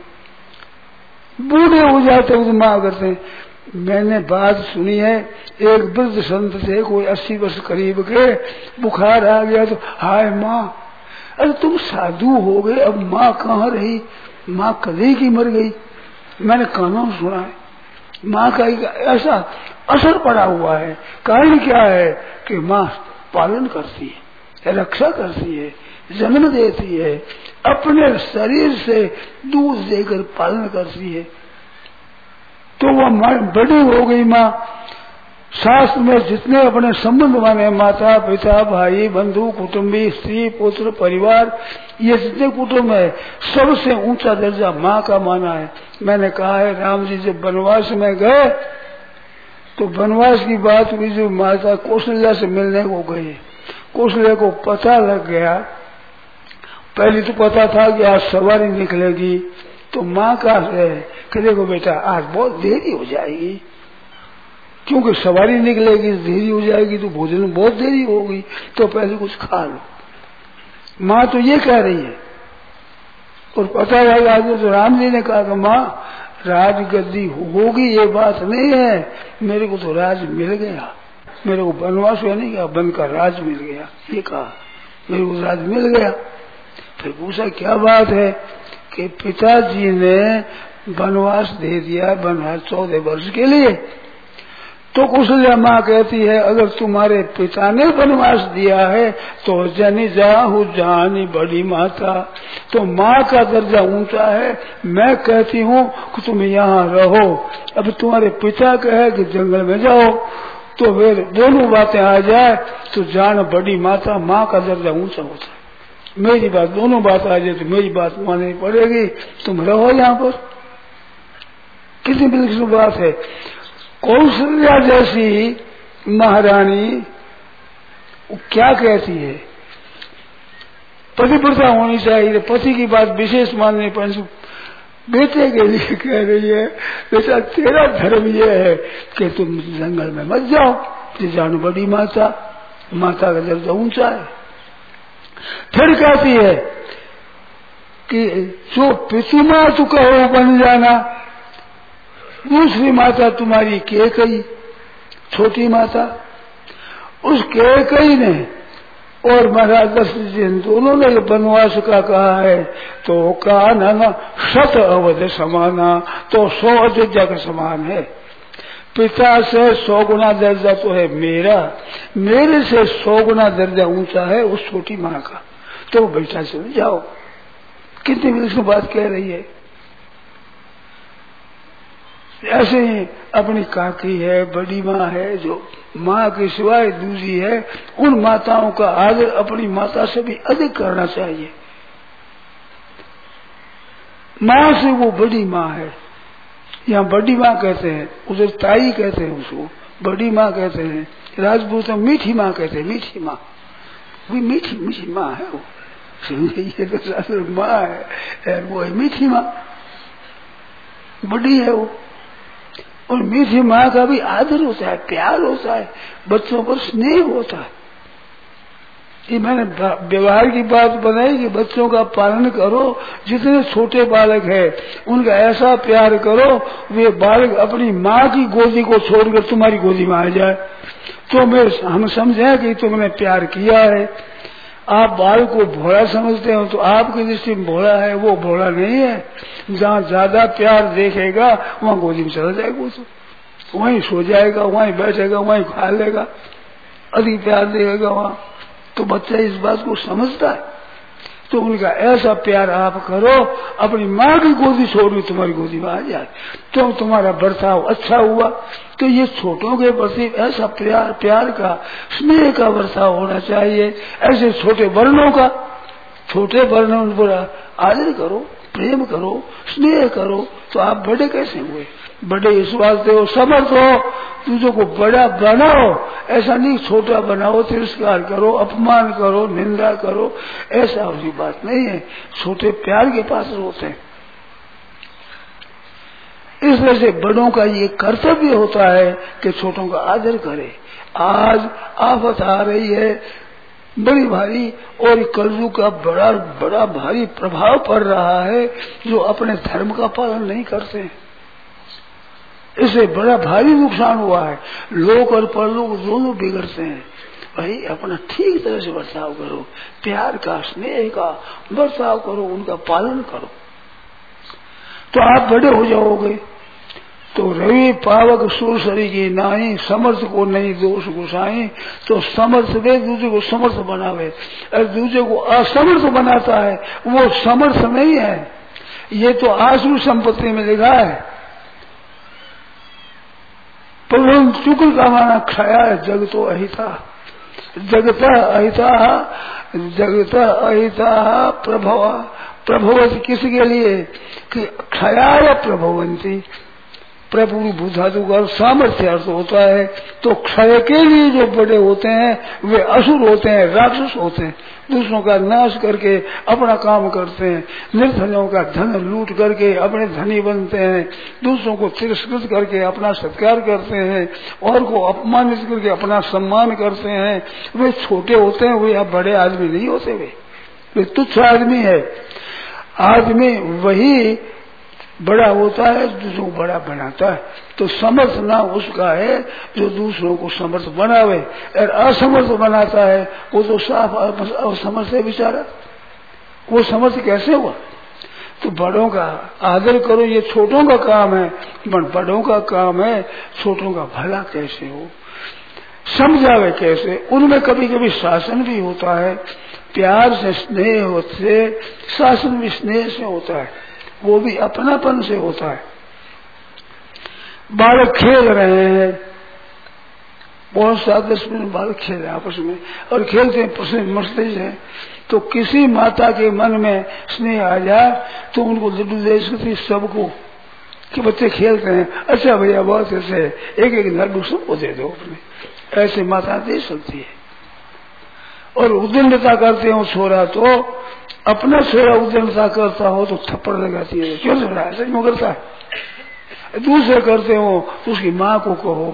बूढ़े हो जाते हैं तो माँ करते हैं। मैंने बात सुनी है, एक वृद्ध संत थे, कोई 80 वर्ष करीब के, बुखार आ गया तो हाय माँ, अरे तुम साधु हो गए, अब माँ कहाँ रही, माँ कभी की मर गई। मैंने कानों सुना है, माँ का ऐसा असर पड़ा हुआ है। कारण क्या है कि माँ पालन करती है, रक्षा करती है, जन्म देती है, अपने शरीर से दूध देकर पालन करती है। तो वह बड़ी हो गई माँ, शास्त्र में जितने अपने संबंध माने, माता पिता भाई बंधु कुटुंबी स्त्री पुत्र परिवार, ये जितने कुटुंब है सबसे ऊंचा दर्जा माँ का माना है। मैंने कहा है राम जी जब वनवास में गए तो वनवास की बात हुई, जो माता कौशल्या से मिलने को गए, कौशल्या को पता लग गया, पहले तो पता था कि आज सवारी निकलेगी, तो माँ का है कि देखो बेटा आज बहुत देरी हो जाएगी, क्योंकि सवारी निकलेगी देरी हो जाएगी तो भोजन में बहुत देरी होगी, तो पहले कुछ खा लो। माँ तो ये कह रही है, और पता लगा तो राम जी ने कहा कि माँ राजगद्दी होगी ये बात नहीं है, मेरे को तो राज मिल गया, मेरे को वनवास हुआ नहीं गया, वन का राज मिल गया, ये कहा मेरे को राज मिल गया। फिर पूछा क्या बात है कि पिताजी ने वनवास दे दिया, वनवास 14 वर्ष के लिए। तो कौशल्या माँ कहती है अगर तुम्हारे पिता ने वनवास दिया है तो जनी जाहु जानी बड़ी माता, तो माँ का दर्जा ऊंचा है। मैं कहती हूँ कि तुम यहाँ रहो, अब तुम्हारे पिता कहे कि जंगल में जाओ, तो फिर दोनों बातें आ जाए तो जान बड़ी माता, माँ का दर्जा ऊंचा होता है। मेरी बात दोनों बात आ जाए तो मेरी बात माननी पड़ेगी, तुम रहो यहाँ पर। कितनी बिल्कुल बात है। कौशल्या जैसी महारानी क्या कहती है, पतिव्रता होनी चाहिए, पति की बात विशेष माननी पड़ेगी। बेटे के लिए कह रही है बेटा तेरा धर्म यह है कि तुम जंगल में मत जाओ, तो जानो बड़ी माता, माता का दर्जा ऊंचा है। फिर कहती है कि जो पितुमा तू कहो बन जाना। दूसरी माता तुम्हारी कैकेयी, छोटी माता, उस कैकेयी ने और महाराज दशरथ जी दोनों ने वनवास का कहा है, तो कहा ना 100 अवध समाना, तो 100 अयोध्या का समान है। पिता से 100 गुना दर्जा तो है मेरा, मेरे से 100 गुना दर्जा ऊंचा है उस छोटी माँ का, तो बेटा चले जाओ। कितनी मिल बात कह रही है। ऐसे ही अपनी काकी है, बड़ी माँ है, जो माँ के सिवाय दूसरी है, उन माताओं का आदर अपनी माता से भी अधिक करना चाहिए। माँ से वो बड़ी माँ है, यहाँ बड़ी माँ कहते हैं, उधर ताई कहते हैं, उसको बड़ी माँ कहते हैं, राजपूत में मीठी माँ कहते हैं, मीठी माँ, वो मीठी मीठी माँ है वो। ये तो माँ है, वो है मीठी माँ, बड़ी है वो। और मीठी माँ का भी आदर होता है, प्यार होता है, बच्चों पर स्नेह होता है। ये मैंने व्यवहार की बात बनाई कि बच्चों का पालन करो, जितने छोटे बालक है उनका ऐसा प्यार करो वे बालक अपनी माँ की गोदी को छोड़कर तुम्हारी गोदी में आ जाए, तो हम समझे कि तुमने प्यार किया है। आप बाल को भोला समझते हो तो आपकी दृष्टि में भोला है, वो भोला नहीं है। जहाँ ज्यादा प्यार देखेगा वहाँ गोदी में चला जाएगा, तो वहीं सो जाएगा, वहीं बैठेगा, वहीं खा लेगा, अधिक प्यार देगा वहाँ। तो बच्चा इस बात को समझता है, तो उनका ऐसा प्यार आप करो, अपनी माँ की गोदी छोड़ तुम्हारी गोदी में आ जाए, तो तुम्हारा बर्ताव अच्छा हुआ। तो ये छोटों के प्रति ऐसा प्यार का, स्नेह का बर्ताव होना चाहिए। ऐसे छोटे वर्णों का, छोटे वर्णों पर आदर करो, प्रेम करो, स्नेह करो, तो आप बड़े कैसे हुए? बड़े इस वास्ते हो, समर्थ हो, दूसरों को बड़ा बनाओ, ऐसा नहीं छोटा बनाओ, तिरस्कार करो, अपमान करो, निंदा करो, ऐसा उसकी बात नहीं है। छोटे प्यार के पास होते हैं। इस वजह से बड़ों का ये कर्तव्य होता है कि छोटों का आदर करे। आज आफत आ रही है बड़ी भारी, और कलयुग का बड़ा बड़ा भारी प्रभाव पड़ रहा है, जो अपने धर्म का पालन नहीं करते हैं। इससे बड़ा भारी नुकसान हुआ है, लोक और परलोक दोनों बिगड़ते हैं। भाई अपना ठीक तरह से बर्ताव करो, प्यार का, स्नेह का बर्ताव करो, उनका पालन करो, तो आप बड़े हो जाओगे। तो रवि पावक सुरसरी की नाई, समर्थ को नहीं दोष गुसाई। तो समर्थ वे दूसरे को समर्थ बनावे, और दूसरे को असमर्थ बनाता है वो समर्थ नहीं है। ये तो आसुर संपत्ति में लिखा है, प्रभुवन चुकुल का माना क्षया जगतो अहिता, जगता अहिता, जगता अहिता प्रभव, प्रभवती किसके लिए कि क्षयाय प्रभवंती, प्रभु बुधादु का सामर्थ्य अर्थ होता है। तो क्षय के लिए जो बड़े होते हैं वे असुर होते हैं, राक्षस होते हैं, दूसरों का नाश करके अपना काम करते हैं, निर्धनों का धन लूट करके अपने धनी बनते हैं, दूसरों को तिरस्कृत करके अपना सत्कार करते हैं, और को अपमानित करके अपना सम्मान करते हैं। वे छोटे होते हैं, वे अब बड़े आदमी नहीं होते, वे तुच्छ आदमी है। आदमी वही बड़ा होता है दूसरों को बड़ा बनाता है। तो समर्थ ना उसका है जो दूसरों को समर्थ बनावे, और असमर्थ बनाता है वो तो साफ असमर्थ है बेचारा, वो समर्थ कैसे हुआ। तो बड़ों का आदर करो, ये छोटों का काम है, बड़ों का काम है छोटों का भला कैसे हो, समझावे कैसे। उनमें कभी कभी शासन भी होता है, प्यार से स्नेह से, शासन भी स्नेह से होता है, वो भी अपनापन से होता है। बालक खेल रहे हैं, बहुत 7-10 मिनट बालक खेल रहे हैं आपस में, और खेलते हैं पसंद मस्ती से, तो किसी माता के मन में स्नेह आ जाए तो उनको लड्डू दे सकती सबको, कि बच्चे खेलते हैं, अच्छा भैया बहुत ऐसे एक एक लड्डू सबको दे दो अपने, ऐसे माता दे सकती है। और उद्दंडता करते हो छोरा, तो अपना छोरा उद्दंडता करता हो तो थप्पड़ लगाती है, क्यों छोरा ऐसा क्यों करता है। दूसरे करते हो तो उसकी माँ को कहो,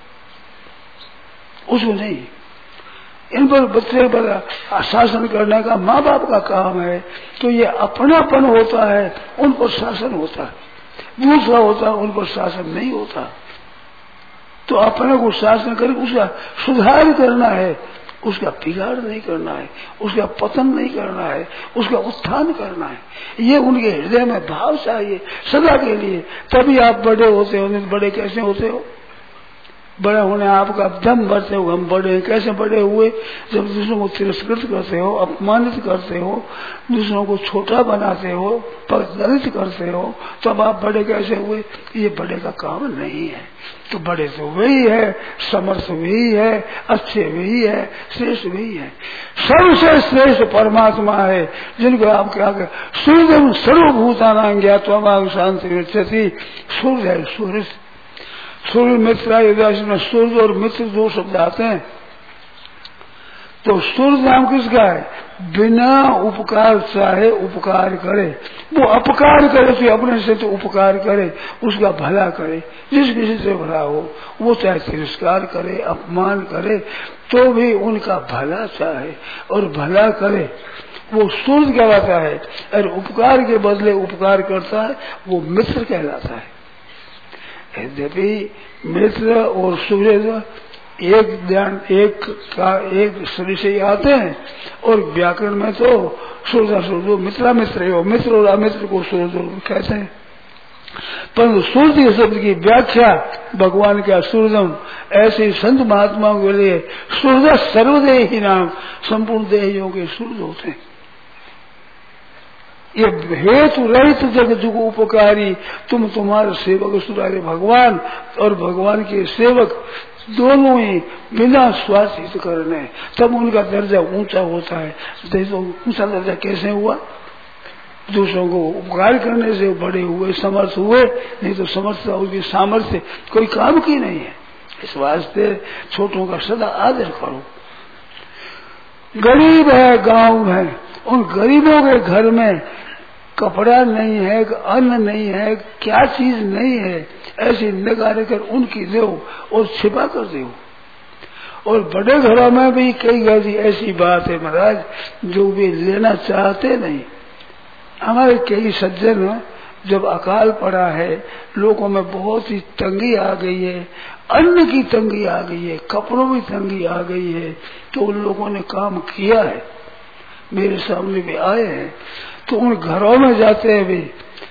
उसको नहीं। इन पर बच्चे पर शासन करने का माँ बाप का काम है। तो ये अपनापन होता है, उन पर शासन होता है। दूसरा होता है उन पर शासन नहीं होता। तो अपने को शासन करके उसका सुधार करना है, उसका बिगाड़ नहीं करना है, उसका पतन नहीं करना है, उसका उत्थान करना है। ये उनके हृदय में भाव चाहिए सदा के लिए, तभी आप बड़े होते हो। नहीं बड़े कैसे होते हो, बड़े होने आपका दम भरते हो हम बड़े हैं। कैसे बड़े हुए, जब दूसरों को तिरस्कृत करते हो, अपमानित करते हो, दूसरों को छोटा बनाते हो, पददलित करते हो, तब आप बड़े कैसे हुए। ये बड़े का काम नहीं है। तो बड़े तो वही है, समर्थ वही है, अच्छे वही है, श्रेष्ठ वही है। सबसे श्रेष्ठ परमात्मा है, जिनको आप क्या कर सूर्य सर्वभूतानां ज्ञात्वा शांति गच्छति। सूर्य है, सूर्य सूर्य मित्र में सूर्य और मित्र 2 शब्द आते हैं। तो सूर्य नाम किसका है, बिना उपकार चाहे उपकार करे, वो अपकार करे तो अपने से तो उपकार करे, उसका भला करे। जिस किसी से भला हो, वो चाहे तिरस्कार करे, अपमान करे, तो भी उनका भला चाहे और भला करे, वो सूर्य कहलाता है। और उपकार के बदले उपकार करता है, वो मित्र कहलाता है। यद्यपि मित्र और सूर्य एक शरीर से आते हैं, और व्याकरण में तो सूर्य मित्रा मित्र हो, मित्र और अमित्र को सूर्य कहते हैं। परंतु सूर्य शब्द की व्याख्या भगवान का सूर्यम, ऐसे संत महात्माओं के लिए सूर्य सर्वदेह ही नाम, संपूर्ण देहियों के सूर्य होते हैं। ये हेतु रहित जगत को उपकारी, तुम तुम्हारे सेवक सुरारे भगवान और भगवान के सेवक दोनों ही बिना स्वार्थ हित करने, तब उनका दर्जा ऊंचा होता है। देखो ऊंचा दर्जा कैसे हुआ, दूसरों को उपकार करने से बड़े हुए, समर्थ हुए। नहीं तो समर्थता उनकी सामर्थ्य कोई काम की नहीं है। इस वास्ते छोटों का सदा आदर करो। गरीब है गांव में, उन गरीबों के घर में कपड़ा नहीं है, अन्न नहीं है, क्या चीज नहीं है, ऐसी निगाह कर उनकी दो और छिपा कर दो। और बड़े घरों में भी कई ऐसी बात है महाराज, जो वे लेना चाहते नहीं। हमारे कई सज्जन, जब अकाल पड़ा है, लोगों में बहुत ही तंगी आ गई है, अन्न की तंगी आ गई है, कपड़ों की तंगी आ गई है, तो उन लोगों ने काम किया है, मेरे सामने भी आए हैं। तो उन घरों में जाते हैं भी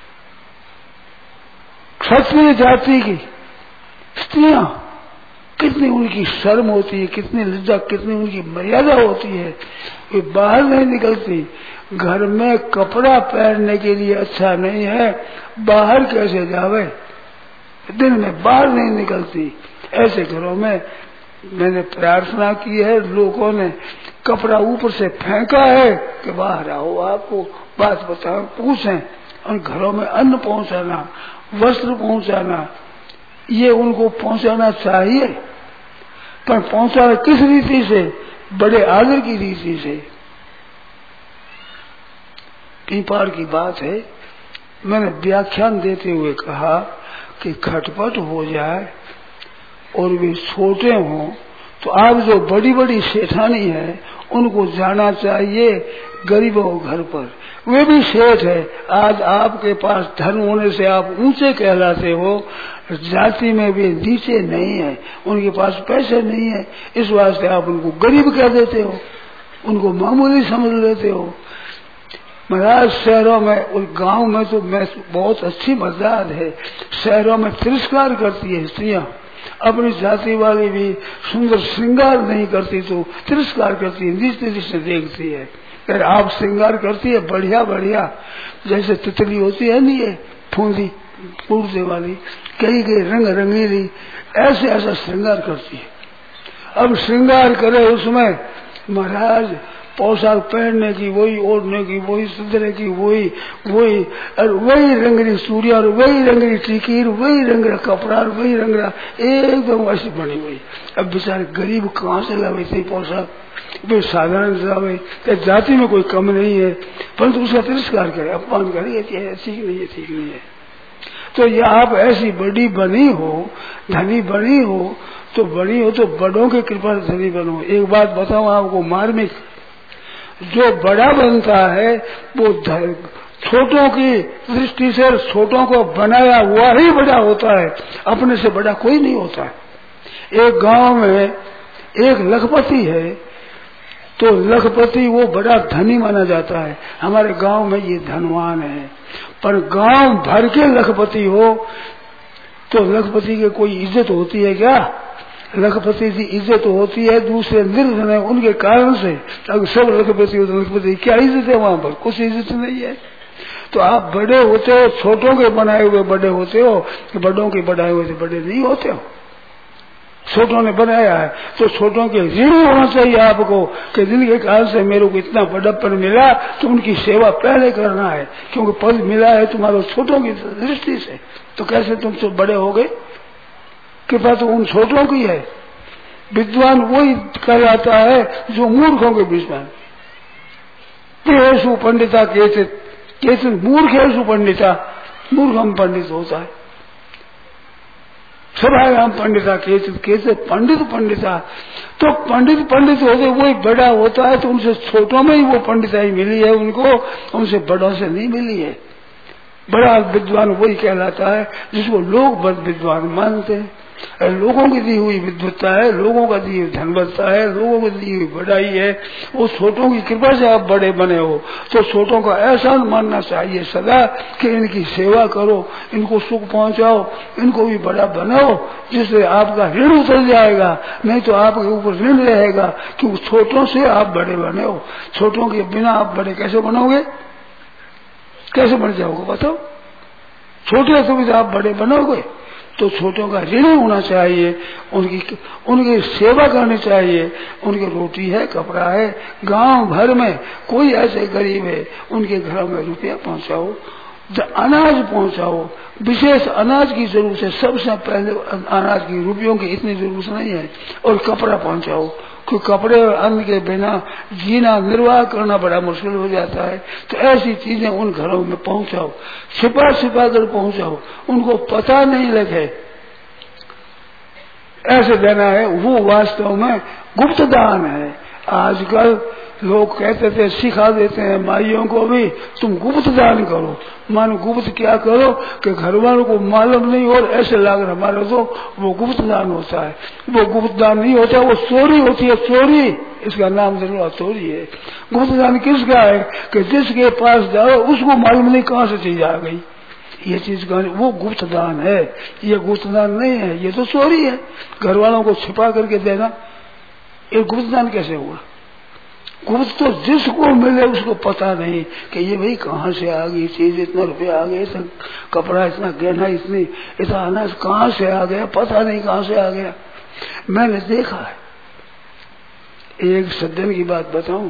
क्षत्रिय जाति की स्त्रियां, कितनी उनकी शर्म होती है, कितनी लज्जा, कितनी उनकी मर्यादा होती है, वे बाहर नहीं निकलती। घर में कपड़ा पहनने के लिए अच्छा नहीं है, बाहर कैसे जावे, दिन में बाहर नहीं निकलती। ऐसे घरों में मैंने प्रार्थना की है, लोगों ने कपड़ा ऊपर से फेंका है कि बाहर आओ, आपको बात बताओ, पूछें। और घरों में अन्न पहुंचाना, वस्त्र पहुंचाना, ये उनको पहुंचाना चाहिए, पर पहुंचाना किस रीति से? बड़े आदर की रीति से। पीपार की बात है, मैंने व्याख्यान देते हुए कहा कि खटपट हो जाए और वे छोटे हों तो आप जो बड़ी बड़ी सेठानी है उनको जाना चाहिए गरीबों घर पर। वे भी सेठ है, आज आपके पास धन होने से आप ऊंचे कहलाते हो, जाति में भी नीचे नहीं है, उनके पास पैसे नहीं है, इस वास्ते आप उनको गरीब कह देते हो, उनको मामूली समझ लेते हो। महाराज शहरों में और गांव में तो मैं बहुत अच्छी मजाक है, शहरों में तिरस्कार करती है स्त्रियां, अपनी जाति वाली भी सुंदर श्रृंगार नहीं करती तो तिरस्कार करती है, नीच दृष्टि से देखती है। अगर आप श्रृंगार करती है बढ़िया बढ़िया, जैसे तितली होती है नहीं, ये फूंदी फूटने वाली, कई कई रंग रंगीली, ऐसे ऐसा श्रृंगार करती है। अब श्रृंगार करे उसमें महाराज पोशाक पहनने की वही, ओढ़ने की वही, सुधरे की वही वही, और वही रंगली सूर्या और वही रंगली टिकीर, वही रंगला कपड़ा और वही रंगला एकदम ऐसी बनी हुई। अब बेचारे गरीब कहाँ से लावे थी पोशाक? वे साधारण लावे, जाति में कोई कम नहीं है, परंतु उसका तिरस्कार करे, अपमान करे, ठीक नहीं है, ठीक नहीं है। तो ये आप ऐसी बड़ी बनी हो, धनी बनी हो तो बड़ी हो तो बड़ों की कृपा से धनी बनो। एक बात बताऊं आपको मार्मिक, जो बड़ा बनता है वो छोटों की दृष्टि से छोटों को बनाया हुआ ही बड़ा होता है, अपने से बड़ा कोई नहीं होता है। एक गांव में एक लखपति है, तो लखपति वो बड़ा धनी माना जाता है, हमारे गांव में ये धनवान है। पर गांव भर के लखपति हो तो लखपति की कोई इज्जत होती है क्या? लखपति की इज्जत होती है दूसरे निर्धन है उनके कारण से। अगर सब लखपति हो तो लखपति क्या इज्जत है? वहां पर कुछ इज्जत नहीं है। तो आप बड़े होते हो, छोटों के बनाए हुए बड़े होते हो, बड़ों के बनाए हुए से बड़े नहीं होते हो। छोटों ने बनाया है तो छोटों के ऋण होना चाहिए आपको कि जिनके कारण से मेरे को इतना बड़प्पन मिला तो उनकी सेवा पहले करना है, क्योंकि पद मिला है तुम्हारे छोटों की दृष्टि से। तो कैसे तुम सब बड़े हो गए? कृपा तो उन छोटों की है। विद्वान वही कहलाता है जो मूर्खों के विद्वान। प्रियसु पंडिता केचित मूर्खेषु पंडिता, मूर्खम पंडित होता है। सभायाम पंडिता केचित पंडित पंडिता, तो पंडित पंडित होते वही बड़ा होता है, तो उनसे छोटों में ही वो पंडिताई मिली है उनको, उनसे बड़ों से नहीं मिली है। बड़ा विद्वान वही कहलाता है जिसको लोग बड़ विद्वान मानते हैं। लोगों की दी हुई विद्वत्ता है, लोगों का दी हुई धनवत्ता है, लोगों की दी हुई बढ़ाई है। वो छोटों की कृपा से आप बड़े बने हो तो छोटों का एहसान मानना चाहिए सदा कि इनकी सेवा करो, इनको सुख पहुंचाओ, इनको भी बड़ा बनाओ, जिससे आपका ऋण उतर जाएगा। नहीं तो आपके ऊपर ऋण रहेगा, क्योंकि छोटों से आप बड़े बने हो। छोटों के बिना आप बड़े कैसे बनोगे? कैसे बन जाओगे बताओ? छोटे से भी आप बड़े बनोगे तो छोटों का ऋण होना चाहिए, उनकी सेवा करनी चाहिए। उनकी रोटी है, कपड़ा है, गांव भर में कोई ऐसे गरीब है उनके घरों में रुपया पहुंचाओ, अनाज पहुंचाओ। विशेष अनाज की जरूरत है, सबसे पहले अनाज की, रुपयों की इतनी जरूरत नहीं है। और कपड़ा पहुंचाओ, क्योंकि कपड़े और अन्न के बिना जीना निर्वाह करना बड़ा मुश्किल हो जाता है। तो ऐसी चीजें उन घरों में पहुंचाओ, छिपा छिपा कर पहुंचाओ, उनको पता नहीं लगे। ऐसे देना है, वो वास्तव में गुप्त दान है। आजकल लोग कहते थे, सिखा देते हैं माइयों को भी, तुम गुप्त दान करो। मानो गुप्त क्या करो कि घर वालों को मालूम नहीं और ऐसे लाग हमारे तो वो गुप्त दान होता है। वो गुप्त दान नहीं होता, वो चोरी होती है, चोरी। इसका नाम जरूर चोरी है। गुप्त दान किसका है कि जिसके पास जाओ उसको मालूम नहीं कहाँ से चीज आ गई। ये चीज का वो गुप्त दान है, ये गुप्त दान नहीं है, ये तो चोरी है। घर वालों को छिपा करके देना, ये गुप्त दान कैसे हुआ? गुप्त तो जिसको मिले उसको पता नहीं कि ये भाई कहाँ से आ गई चीज, इतना रुपया आ गया, इतना कपड़ा, इतना गहना, इतना अनाज कहाँ से आ गया, पता नहीं कहाँ से आ गया। मैंने देखा है। एक सज्जन की बात बताऊं,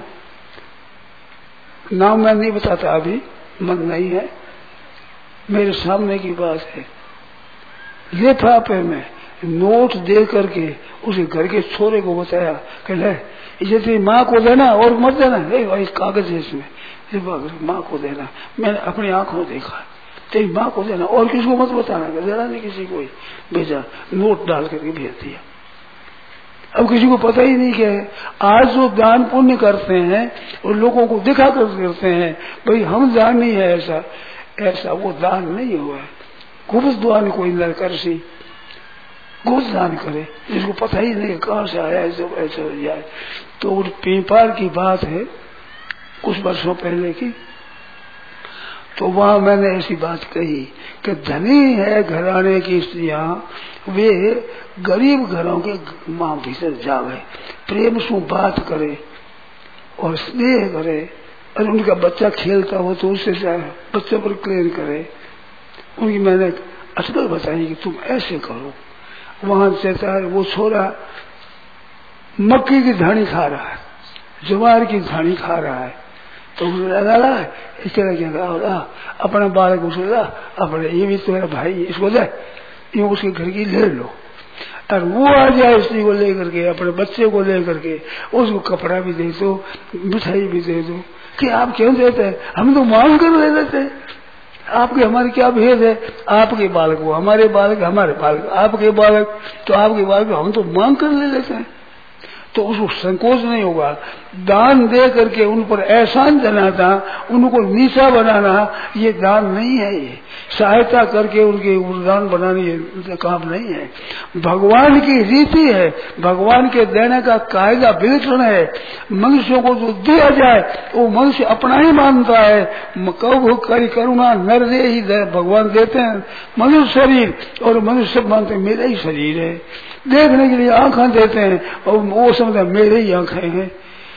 नाम मैं नहीं बताता, अभी मन नहीं है, मेरे सामने की बात है। लिफाफे में नोट दे करके उसे घर के छोरे को बताया कि ले ये तेरी माँ को देना और मत देना, भाई कागज है इसमें, माँ को देना। मैंने अपनी आंखों देखा, तेरी माँ को देना और किसको मत बताना, देना नहीं किसी को। भेजा, नोट डाल करके भेज दिया। अब किसी को पता ही नहीं क्या है। आज जो दान पुण्य करते हैं और लोगों को दिखा कर करते हैं, भाई हम दान नहीं है, ऐसा वो दान नहीं हुआ है। गुप्त दान कोई न कर सी, गुप्त दान करे जिसको पता ही नहीं कहाँ से आया, ऐसा हो जाए। तो पेपर की बात है कुछ वर्षों पहले की, तो वहां मैंने ऐसी बात कही कि धनी है घराने की स्त्रियां, वे गरीब घरों के मां भीतर जावे, प्रेम से बात करे और स्नेह करे, और उनका बच्चा खेलता हो तो उससे बच्चे पर क्लेम करे। उनकी मैंने अटकल बताई कि तुम ऐसे करो। वहां से वो छोरा मक्की की धानी खा रहा है, ज्वार की धानी खा रहा है, तो अपना बालक उसको ला, अपने ये भी तुम्हारा भाई इसको दे, ये उसके घर की ले लो। और वो आ जाए स्त्री को लेकर के, अपने बच्चे को लेकर के, उसको कपड़ा भी दे दो, मिठाई भी दे दो। कि आप क्यों देते हैं, हम तो मांग कर ले लेते हैं। आपके हमारे क्या भेद है, आपके बालक वो हमारे बालक, हमारे बालक आपके बालक, तो आपके बालक हम तो मांग कर ले लेते हैं। तो उसको संकोच नहीं होगा। दान दे करके उन पर एहसान जनाना, उनको नीचा बनाना, ये दान नहीं है। ये सहायता करके उनके दान बनाने ये काम नहीं है। भगवान की रीति है, भगवान के देने का कायदा विलक्षण है। मनुष्यों को जो दिया जाए वो मनुष्य अपना ही मानता है। कब करी करुणा नर दे ही भगवान देते हैं मनुष्य शरीर, और मनुष्य मानते मेरा ही शरीर है। देखने के लिए आंखें देते हैं और वो समझते मेरे ही आंखें हैं।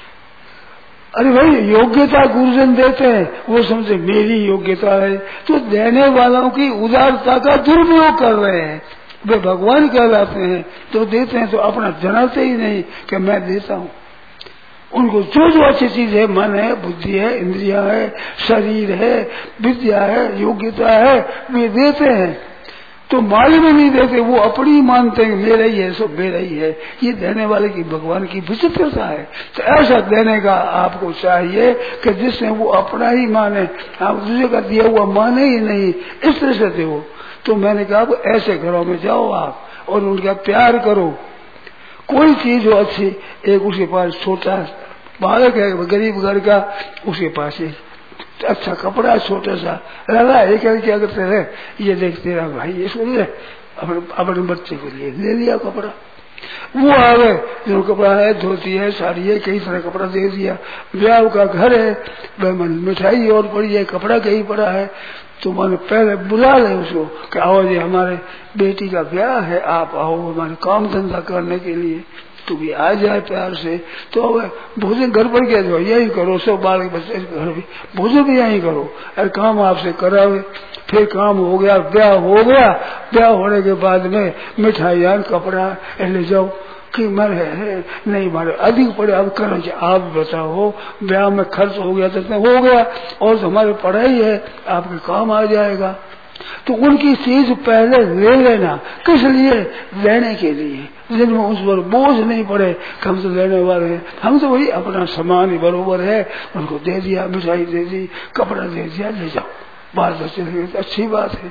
अरे भाई योग्यता गुरुजन देते हैं, वो समझे मेरी योग्यता है। तो देने वालों की उदारता का दुरुपयोग कर रहे हैं, वे भगवान कहलाते हैं। तो देते हैं तो अपना जनाते ही नहीं कि मैं देता हूँ। उनको जो जो अच्छी चीज है, मन है, बुद्धि है, इंद्रिया है, शरीर है, विद्या है, योग्यता है, वे देते हैं। तो माली में नहीं देते, वो अपनी ही मानते हैं मेरा ही है, सब मेरा ही है। ये देने वाले की भगवान की विचित्रता है। तो ऐसा देने का आपको चाहिए कि जिससे वो अपना ही माने, आप दूसरे का दिया हुआ माने ही नहीं, इस तरह से दो। तो मैंने कहा ऐसे घरों में जाओ आप और उनका प्यार करो। कोई चीज हो अच्छी, एक उसके पास छोटा बालक है गरीब घर का, उसके पास एक अच्छा कपड़ा छोटा सा लगा, एक क्या करते हैं, ये देख तेरा भाई इसको ले, अपने बच्चे को लिए ले लिया कपड़ा। वो आ गए, जो कपड़ा है, धोती है, साड़ी है, कई तरह कपड़ा दे दिया। ब्याह का घर है, मिठाई और पड़ी है, कपड़ा कहीं पड़ा है। तो मैंने पहले बुला ले उसको कि आओ जी हमारे बेटी का ब्याह है, आप आओ हमारे काम धंधा करने के लिए। तो भी आ जाए प्यार से। तो भोजन घर पर क्या जो यही करो, सब बाल बच्चे घर भी भोजन भी यही करो, अरे काम आपसे करावे। फिर काम हो गया, ब्याह हो गया, ब्याह होने के बाद में मिठाई कपड़ा ले जाओ कि मरे नहीं मारे अधिक पड़े, अब करो आप बताओ, ब्याह में खर्च हो गया तो हो गया, और हमारी पढ़ाई है, आपके काम आ जाएगा। तो उनकी चीज पहले ले लेना, किस लिए, लेने के लिए, जिनमें उस पर बोझ नहीं पड़े। हम तो लेने वाले हैं, हम तो वही अपना सामान ही बरोबर है, उनको दे दिया, मिठाई दे दी, कपड़ा दे दिया, ले जाओ, बाल बच्चे लगे, अच्छी बात है।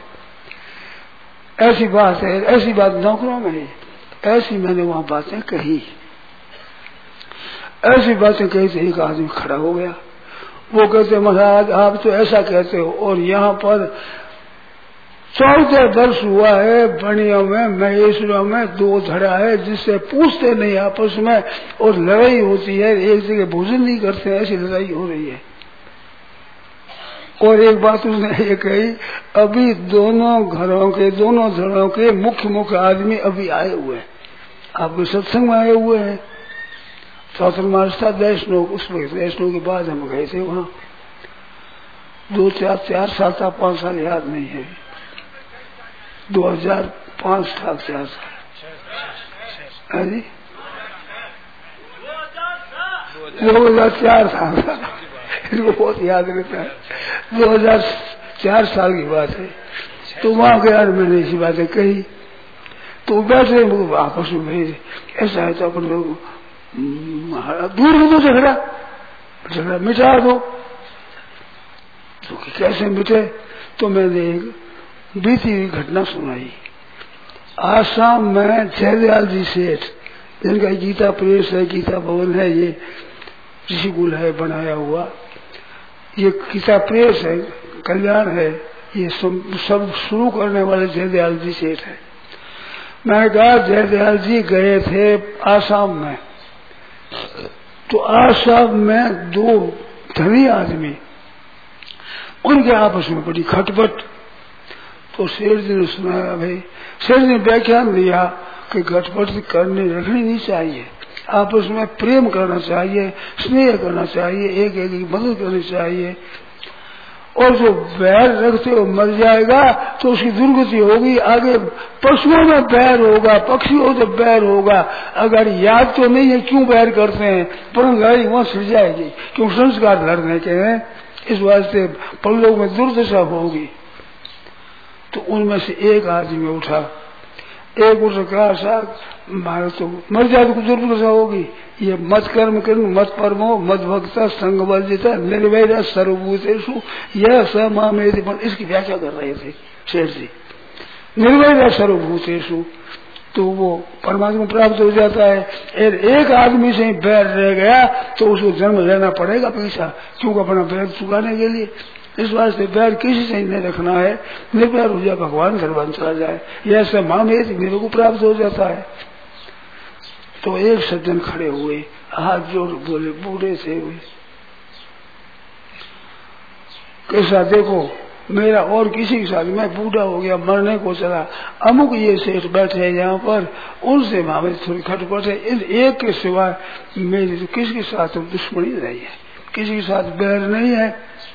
ऐसी बात है, ऐसी बात नौकरों में है। ऐसी मैंने वहां बातें कही, ऐसी बातें कही तो एक आदमी खड़ा हो गया। वो कहते महाराज आप तो ऐसा कहते हो, और यहाँ पर 14 वर्ष हुआ है बनियों में, महेश्वरों में 2 धड़ा है, जिससे पूछते नहीं आपस में, और लड़ाई होती है, एक जगह भोजन नहीं करते, ऐसी लड़ाई हो रही है। और एक बात उसने ये कही, अभी दोनों घरों के, दोनों धड़ों के मुख्य मुख्य आदमी अभी आए हुए हैं, आपके सत्संग में आए हुए हैं। चातुर्मास था वैष्णो, उसमें वैष्णो के बाद हम गए थे वहाँ 4 साल था, 5 साल याद नहीं है, 2005 साल 4 साल जी 2004 साल था, इनको बहुत याद रहता है, 2004 साल की बात है। तो वहां गया मैंने ऐसी बातें कही, तो बैठे आपस में भेज ऐसा है तो अपन लोग दूर हो दो, झगड़ा मिटा दो। तो कैसे मिटे? तो मैंने एक बीती हुई घटना सुनाई। आसाम में जयदयाल जी सेठ, जिनका गीता प्रेस है, गीता भवन है, ये ऋषिकुल है बनाया हुआ, ये गीता प्रेस है, कल्याण है, ये सब शुरू करने वाले जयदयाल जी सेठ है। मैंने कहा जयदयाल जी गए थे आसाम में, तो आसाम में 2 धनी आदमी, उनके आपस में बड़ी खटपट। तो सेठ जी ने सुनाया, भाई सेठ जी ने व्याख्यान दिया कि खटपट करने रखनी नहीं चाहिए, आपस में प्रेम करना चाहिए, स्नेह करना चाहिए, एक एक की मदद करनी चाहिए, और जो बैर रखते हो मर जाएगा तो उसकी दुर्गति होगी, आगे पशुओं में बैर होगा, पक्षियों से बैर होगा। अगर याद तो नहीं है क्यों बैर करते हैं, पर लड़ाई वहां छिड़ जाएगी, क्यों संस्कार लड़ने के हैं, इस वास्ते पल्लों में दुर्दशा होगी। तो उनमें से एक आदमी उठा, एक उठ कहा साहब मारे तो मर जाए तो दुर्दशा होगी, ये मत कर्म कर्म मत परमो मत भक्ता संग वर्जिता निर्वैर सर्वभूतेषु यह समामेति, इसकी व्याख्या कर रहे थे शेर जी, निर्वैर सर्वभूतेषु, तो वो परमात्मा प्राप्त हो जाता है। एक आदमी से बैर रह गया तो उसको जन्म लेना पड़ेगा पैसा, क्योंकि अपना बैर चुकाने के लिए। इस वास्ते बैर किसी से नहीं रखना है, निर्भर हो जाए, भगवान धर्म चला जाए, यह सब मामेत मेरे को प्राप्त हो जाता है। तो एक सज्जन खड़े हुए, हाथ जोड़ बोले, बूढ़े से हुए, कैसा देखो मेरा और किसी के साथ, मैं बूढ़ा हो गया, मरने को चला, अमुक ये सेठ बैठे हैं यहाँ पर, उनसे हमारी थोड़ी खटपट है, इन एक के सिवाय मेरी तो किसी के साथ दुश्मनी नहीं है, किसी के साथ बैर नहीं है,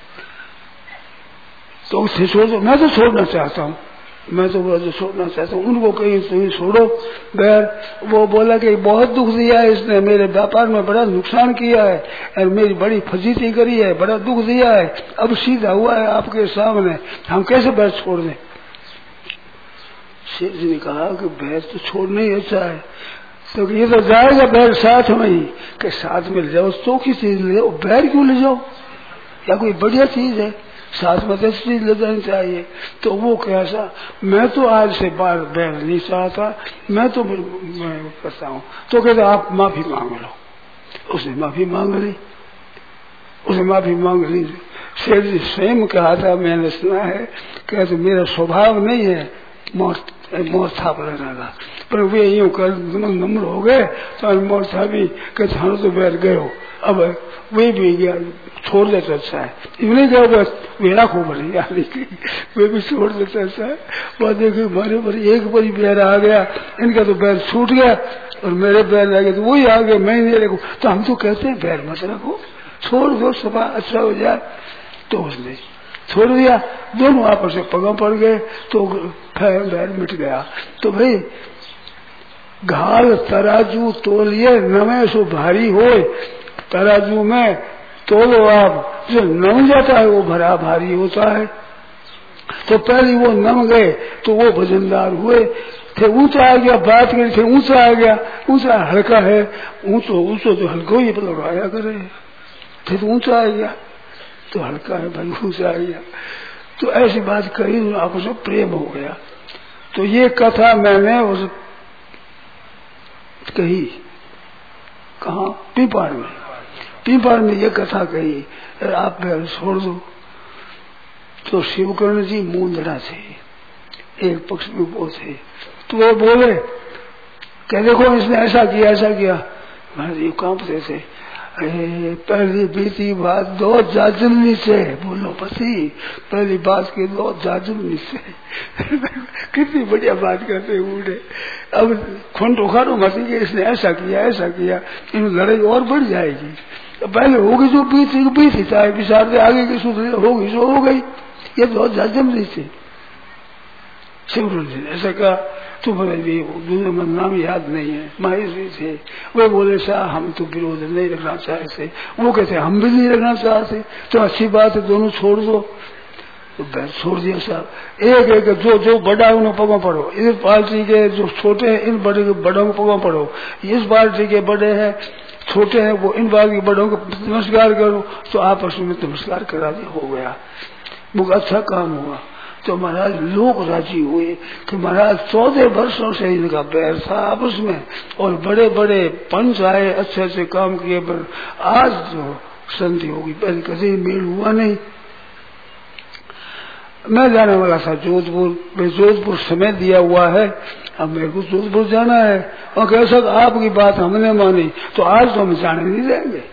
तो उसे छोड़ दो। मैं तो छोड़ना चाहता हूँ, मैं तो छोड़ना चाहता हूँ, उनको कहीं तुम छोड़ो बैर। वो बोला कि बहुत दुख दिया है इसने, मेरे व्यापार में बड़ा नुकसान किया है और मेरी बड़ी फजीती करी है, बड़ा दुख दिया है, अब सीधा हुआ है आपके सामने, हम कैसे बैर छोड़ दें। शेख जी ने कहा कि बैर तो छोड़ना ही अच्छा है, तो ये तो जाएगा बैर साथ में ही, कि साथ में ले जाओ, चौकी चीज ले जाओ, बैर क्यों ले जाओ, या कोई बढ़िया चीज है, साथ में 10 चीज ले जानी चाहिए। तो वो कैसा, मैं तो आज से बार बैर नहीं चाहता, मैं तो करता हूँ। तो कहते आप माफी मांग लो। उसने माफी मांग ली, उसने माफी मांग ली। शेर जी स्वयं कहा था, मैंने सुना है, कहते मेरा स्वभाव नहीं है मोर थाप लेने का, पर वे यूं कर नम्र हो गए तो मोर था भी कहते हम तो बैठ गए हो, अब वे भी गया छोड़ देता अच्छा है, इतने गया बस मेरा खूब बड़ी यार वे भी छोड़ देता अच्छा है। वह देखिए हमारे पर एक बारी बैर आ गया, इनका तो बैर छूट गया और मेरे बैर रह गए तो वही आ गए, मैं नहीं रखू। तो हम तो कहते हैं बैर मत रखो, छोड़ दो, सफा अच्छा हो जाए। तो उसने छोड़ दिया, दोनों आपस में पगा पड़ गए, तो बैर मिट गया। तो भाई घाल तराजू तोलिए नमे सो भारी होए, तराजू में तोलो आप, जो नम जाता है वो भरा भारी होता है। तो पहले वो नम गए तो वो वजनदार हुए थे, ऊंचा आ गया, बात करी थे ऊंचा आ गया, ऊंचा हल्का है, ऊंचो तो हल्को ही लौटाया करे थे, तो ऊंचा आ गया तो हल्का है भाई, ऊंचा आ गया। तो ऐसी बात कही, आपस में प्रेम हो गया। तो ये कथा मैंने उस कही, कहा पीपाड़ में ये कथा कही, आप बैर छोड़ दो। तो शिवकर्ण जी मूंदड़ा थे, एक पक्ष में वो थे, तो वो बोले क्या देखो इसने ऐसा किया, ऐसा किया। महाराज जी कांपते थे, पहली बीती बात 2 जाजमनी से, बोलो पति पहली बात के 2 जाजमनी से। कितनी बढ़िया बात करते बूढ़े। अब खून उखाड़ो मत कि इसने ऐसा किया, इन लड़ाई और बढ़ जाएगी। तो पहले होगी जो बीती चाहे विचार दे आगे की सुध होगी जो हो गई। ये 2 जाजमनी से शिवरुद्र जी ने ऐसा कहा। तुम्हारे भी दूसरे नाम याद नहीं है, माहेश्वरी थे। वे बोले साहब हम तो विरोध नहीं रखना चाहते। वो कहते हम भी नहीं रखना चाहते। तो अच्छी बात है, दोनों छोड़ दो। तो बैठ छोड़ दिया साहब। एक जो बड़ा है उन्हें पगों पड़ो, इस पार्टी के जो छोटे हैं इन बड़ों को पगों पड़ो, इस पार्टी के बड़े हैं छोटे हैं वो इन बार के बड़ों को नमस्कार करो। तो आपस में नमस्कार करा दिया, हो गया। वो अच्छा काम हुआ। तो महाराज लोग राजी हुए कि महाराज 14 वर्षों से इनका बैर था आपस में, और बड़े बड़े पंच आए, अच्छे काम किए, पर आज जो संधि होगी पहले कभी मेल हुआ नहीं। मैं जाने वाला था जोधपुर, जोधपुर समय दिया हुआ है, अब मेरे को जोधपुर जाना है। और कैसा आपकी बात हमने मानी तो आज तो हम जाने नहीं देंगे।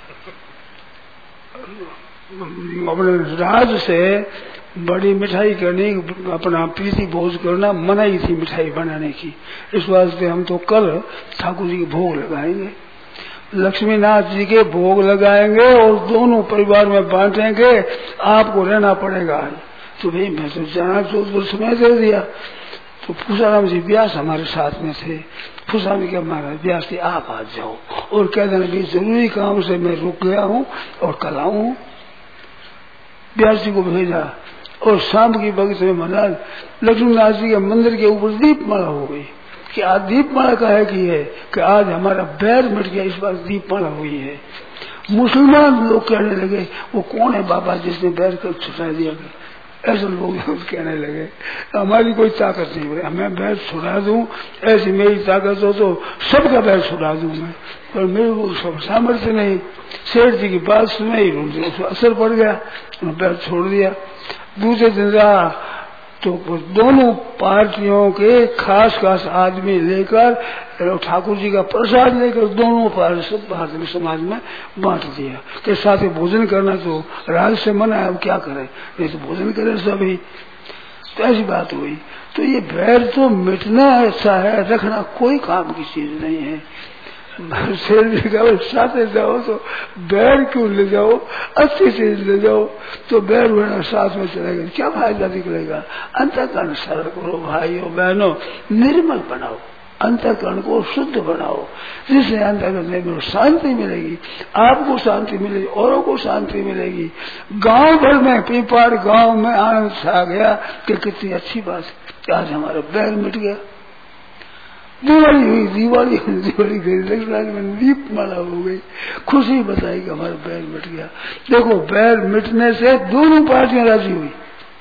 अपने राज से बड़ी मिठाई करनी, अपना प्रीति भोज करना मनाई थी मिठाई बनाने की। इस वास्ते हम तो कल ठाकुर जी के भोग लगाएंगे, लक्ष्मीनाथ जी के भोग लगाएंगे और दोनों परिवार में बांटेंगे। आपको रहना पड़ेगा। तो भाई मैं तो जाना जोधपुर समय दे दिया। तो फूसाराम जी व्यास हमारे साथ में थे। फूसाराम जी हमारा व्यास जी आप आ जाओ और कह देना भी जरूरी काम से मैं रुक गया हूँ और कल आऊँ। व्यास जी को भेजा और शाम की बगीचे में महाराज लक्ष्मीनाथ जी के मंदिर के ऊपर दीपमाला हो गई। कि आज दीपमाला का है कि आज हमारा बैर मिट गया, इस बार दीपमाला हुई है। मुसलमान लोग कहने लगे वो कौन है बाबा जिसने बैर कर छुटा दिया। ऐसे लोग कहने लगे हमारी कोई ताकत नहीं है, मैं बैर छुड़ा दूं, ऐसी मेरी ताकत हो तो सबका बैर छुड़ा दूं मैं, पर मेरे को सब सामर्थ्य नहीं। सेठ जी की बात सुनाई, उसको असर पड़ गया, बैर छोड़ दिया। दूसरे दिन रहा तो दोनों पार्टियों के खास आदमी लेकर ठाकुर जी का प्रसाद लेकर दोनों भारतीय समाज में बांट दिया कि साथ ही भोजन करना तो राज से मना है, अब क्या करें, नहीं तो भोजन करें सभी। तो ऐसी बात हुई। तो ये बैर तो मिटना ऐसा है, रखना कोई काम की चीज नहीं है। साथ जाओ तो बैर क्यों ले जाओ, अच्छी चीज ले जाओ। तो बैर बना साथ में चलेगा, क्या फायदा निकलेगा। अंतःकरण सरल करो भाइयों बहनों, निर्मल बनाओ, अंतःकरण को शुद्ध बनाओ, जिससे अंतःकरण में शांति मिलेगी, आपको शांति मिलेगी, औरों को शांति मिलेगी। गांव भर में पीपाड़ गांव में आनंद छा गया कि कितनी अच्छी बात है, आज हमारा बैर मिट गया। दिवाली हुई, दिवाली गई, दीपमाला हो गई, खुशी बताई कि हमारा बैर मिट गया। देखो बैर मिटने से दोनों पार्टियां राजी हुई,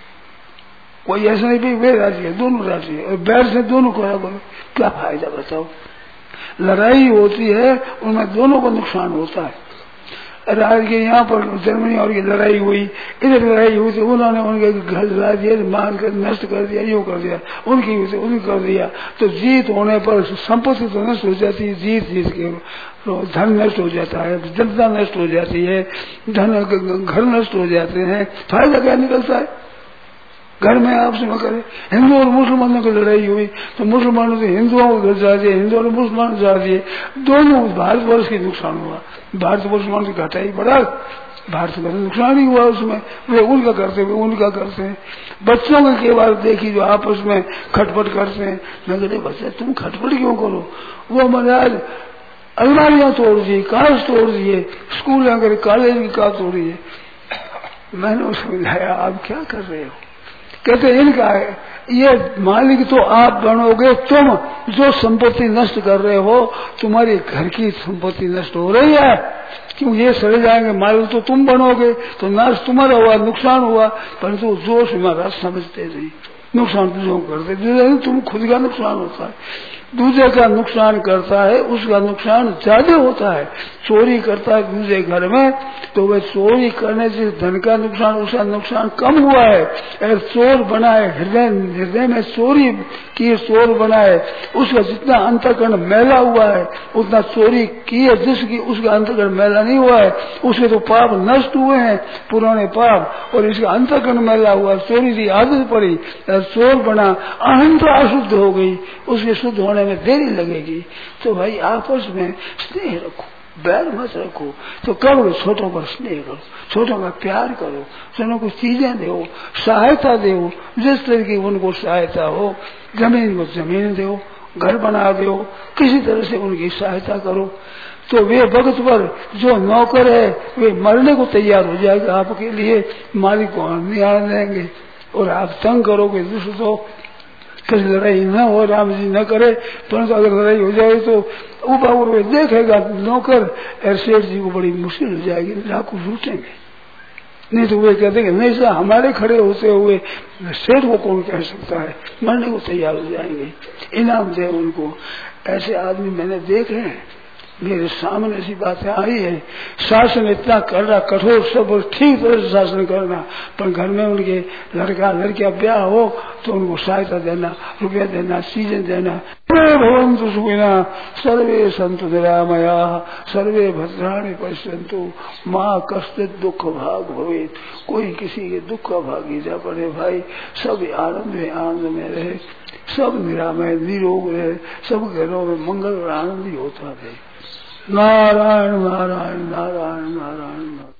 कोई ऐसा नहीं भी वे राजी है, दोनों राजी है। और बैर से दोनों को क्या फायदा बताओ। लड़ाई होती है उनमें दोनों को नुकसान होता है। राज के यहाँ पर जर्मनी और की लड़ाई हुई, इधर लड़ाई हुई थी, उन्होंने उनके घर जला दिया, मान कर नष्ट कर दिया, यूं कर दिया, उनकी हुई थी उन्हीं कर दिया। तो जीत होने पर संपत्ति तो नष्ट हो जाती है, जीत के धन नष्ट हो जाता है, जनता नष्ट हो जाती है, धन घर नष्ट हो जाते हैं, फायदा क्या निकलता है। घर में आपसे में करे। हिंदू और मुसलमानों की लड़ाई हुई तो मुसलमानों से हिंदुओं को घर जा दिए, हिंदुओं ने मुसलमान जा दिए, दोनों भारतवर्ष की नुकसान हुआ। भारतवर्ष की घटाई बढ़ा, भारत का नुकसान ही हुआ उसमें। वे उनका करते हुए उनका करते हैं। बच्चों के केवल देखी जो आपस में खटपट करते हैं, मैं कहते बच्चे तुम खटपट क्यों करो। वो महाराज अलमारियां तोड़ दी, कांच तोड़ दिए, स्कूल अगर कॉलेज की का तोड़ी है। मैंने उसको समझाया आप क्या कर रहे हो। कहते इनका है ये मालिक तो आप बनोगे, तुम जो संपत्ति नष्ट कर रहे हो तुम्हारी घर की संपत्ति नष्ट हो रही है, क्यों ये सड़े जाएंगे, मालिक तो तुम बनोगे, तो नाश तुम्हारा हुआ, नुकसान हुआ। परंतु जो तुम्हारा समझते नहीं, नुकसान दूसरों करते, तुम खुद का नुकसान होता है, दूसरे का नुकसान करता है उसका नुकसान ज्यादा होता है, चोरी करता है दूसरे घर में, तो वह चोरी करने से धन का नुकसान, उसका नुकसान कम हुआ है। अगर चोर बना है, हृदय में चोरी की चोर बना है, उसका जितना अंतःकरण मैला हुआ है उतना चोरी की है जिसकी उसका अंतःकरण मैला नहीं हुआ है, उसके तो पाप नष्ट हुए हैं, पुराने पाप, और इसका अंतःकरण मैला हुआ, चोरी की आदत पड़ी, चोर बना, अहंता अशुद्ध हो गई, उसके शुद्ध होने में देरी लगेगी। तो भाई आपस में स्नेह रखो, बैर मत रखो। तो करो, छोटों पर स्नेह करो, छोटों का प्यार करो, छोटों को चीजें दो, सहायता दो, जिस तरह की उनको सहायता हो। जमीन को जमीन दो, घर बना दो, किसी तरह से उनकी सहायता करो। तो वे वक्त पर जो नौकर है वे मरने को तैयार हो जाएगा आपके लिए, मालिक को निहार देंगे। और आप तंग करोगे दूसरों को, कभी लड़ाई न हो, राम जी न करे, परंतु अगर लड़ाई हो जाए तो ऊपर देखेगा नौकर, और सेठ जी को बड़ी मुश्किल हो जाएगी, लाखों लूटेंगे। नहीं तो वे कहते हैं नहीं सर, हमारे खड़े होते हुए सेठ को कौन कह सकता है, मरने को तैयार हो जाएंगे। इनाम दे उनको। ऐसे आदमी मैंने देखे हैं, मेरे सामने ऐसी बातें आई है। शासन इतना कर रहा, कठोर, सब ठीक तरह से शासन करना, पर घर में उनके लड़का लड़कियां ब्याह हो तो उनको सहायता देना, रुपया देना, चीजें देना। सर्वे भवन्तु सुखिनः, सर्वे सन्तु निरामयाः, सर्वे भद्राणि पश्यन्तु, मां कश्चित् दुख भाग भवेत्। कोई किसी के दुख का भागी जा पड़े भाई, सब आनंद में रहे, सब निरामय निरोग रहे, सब घरों में मंगल और आनंद ही होता रहे। नारायण नारायण नारायण नारायण।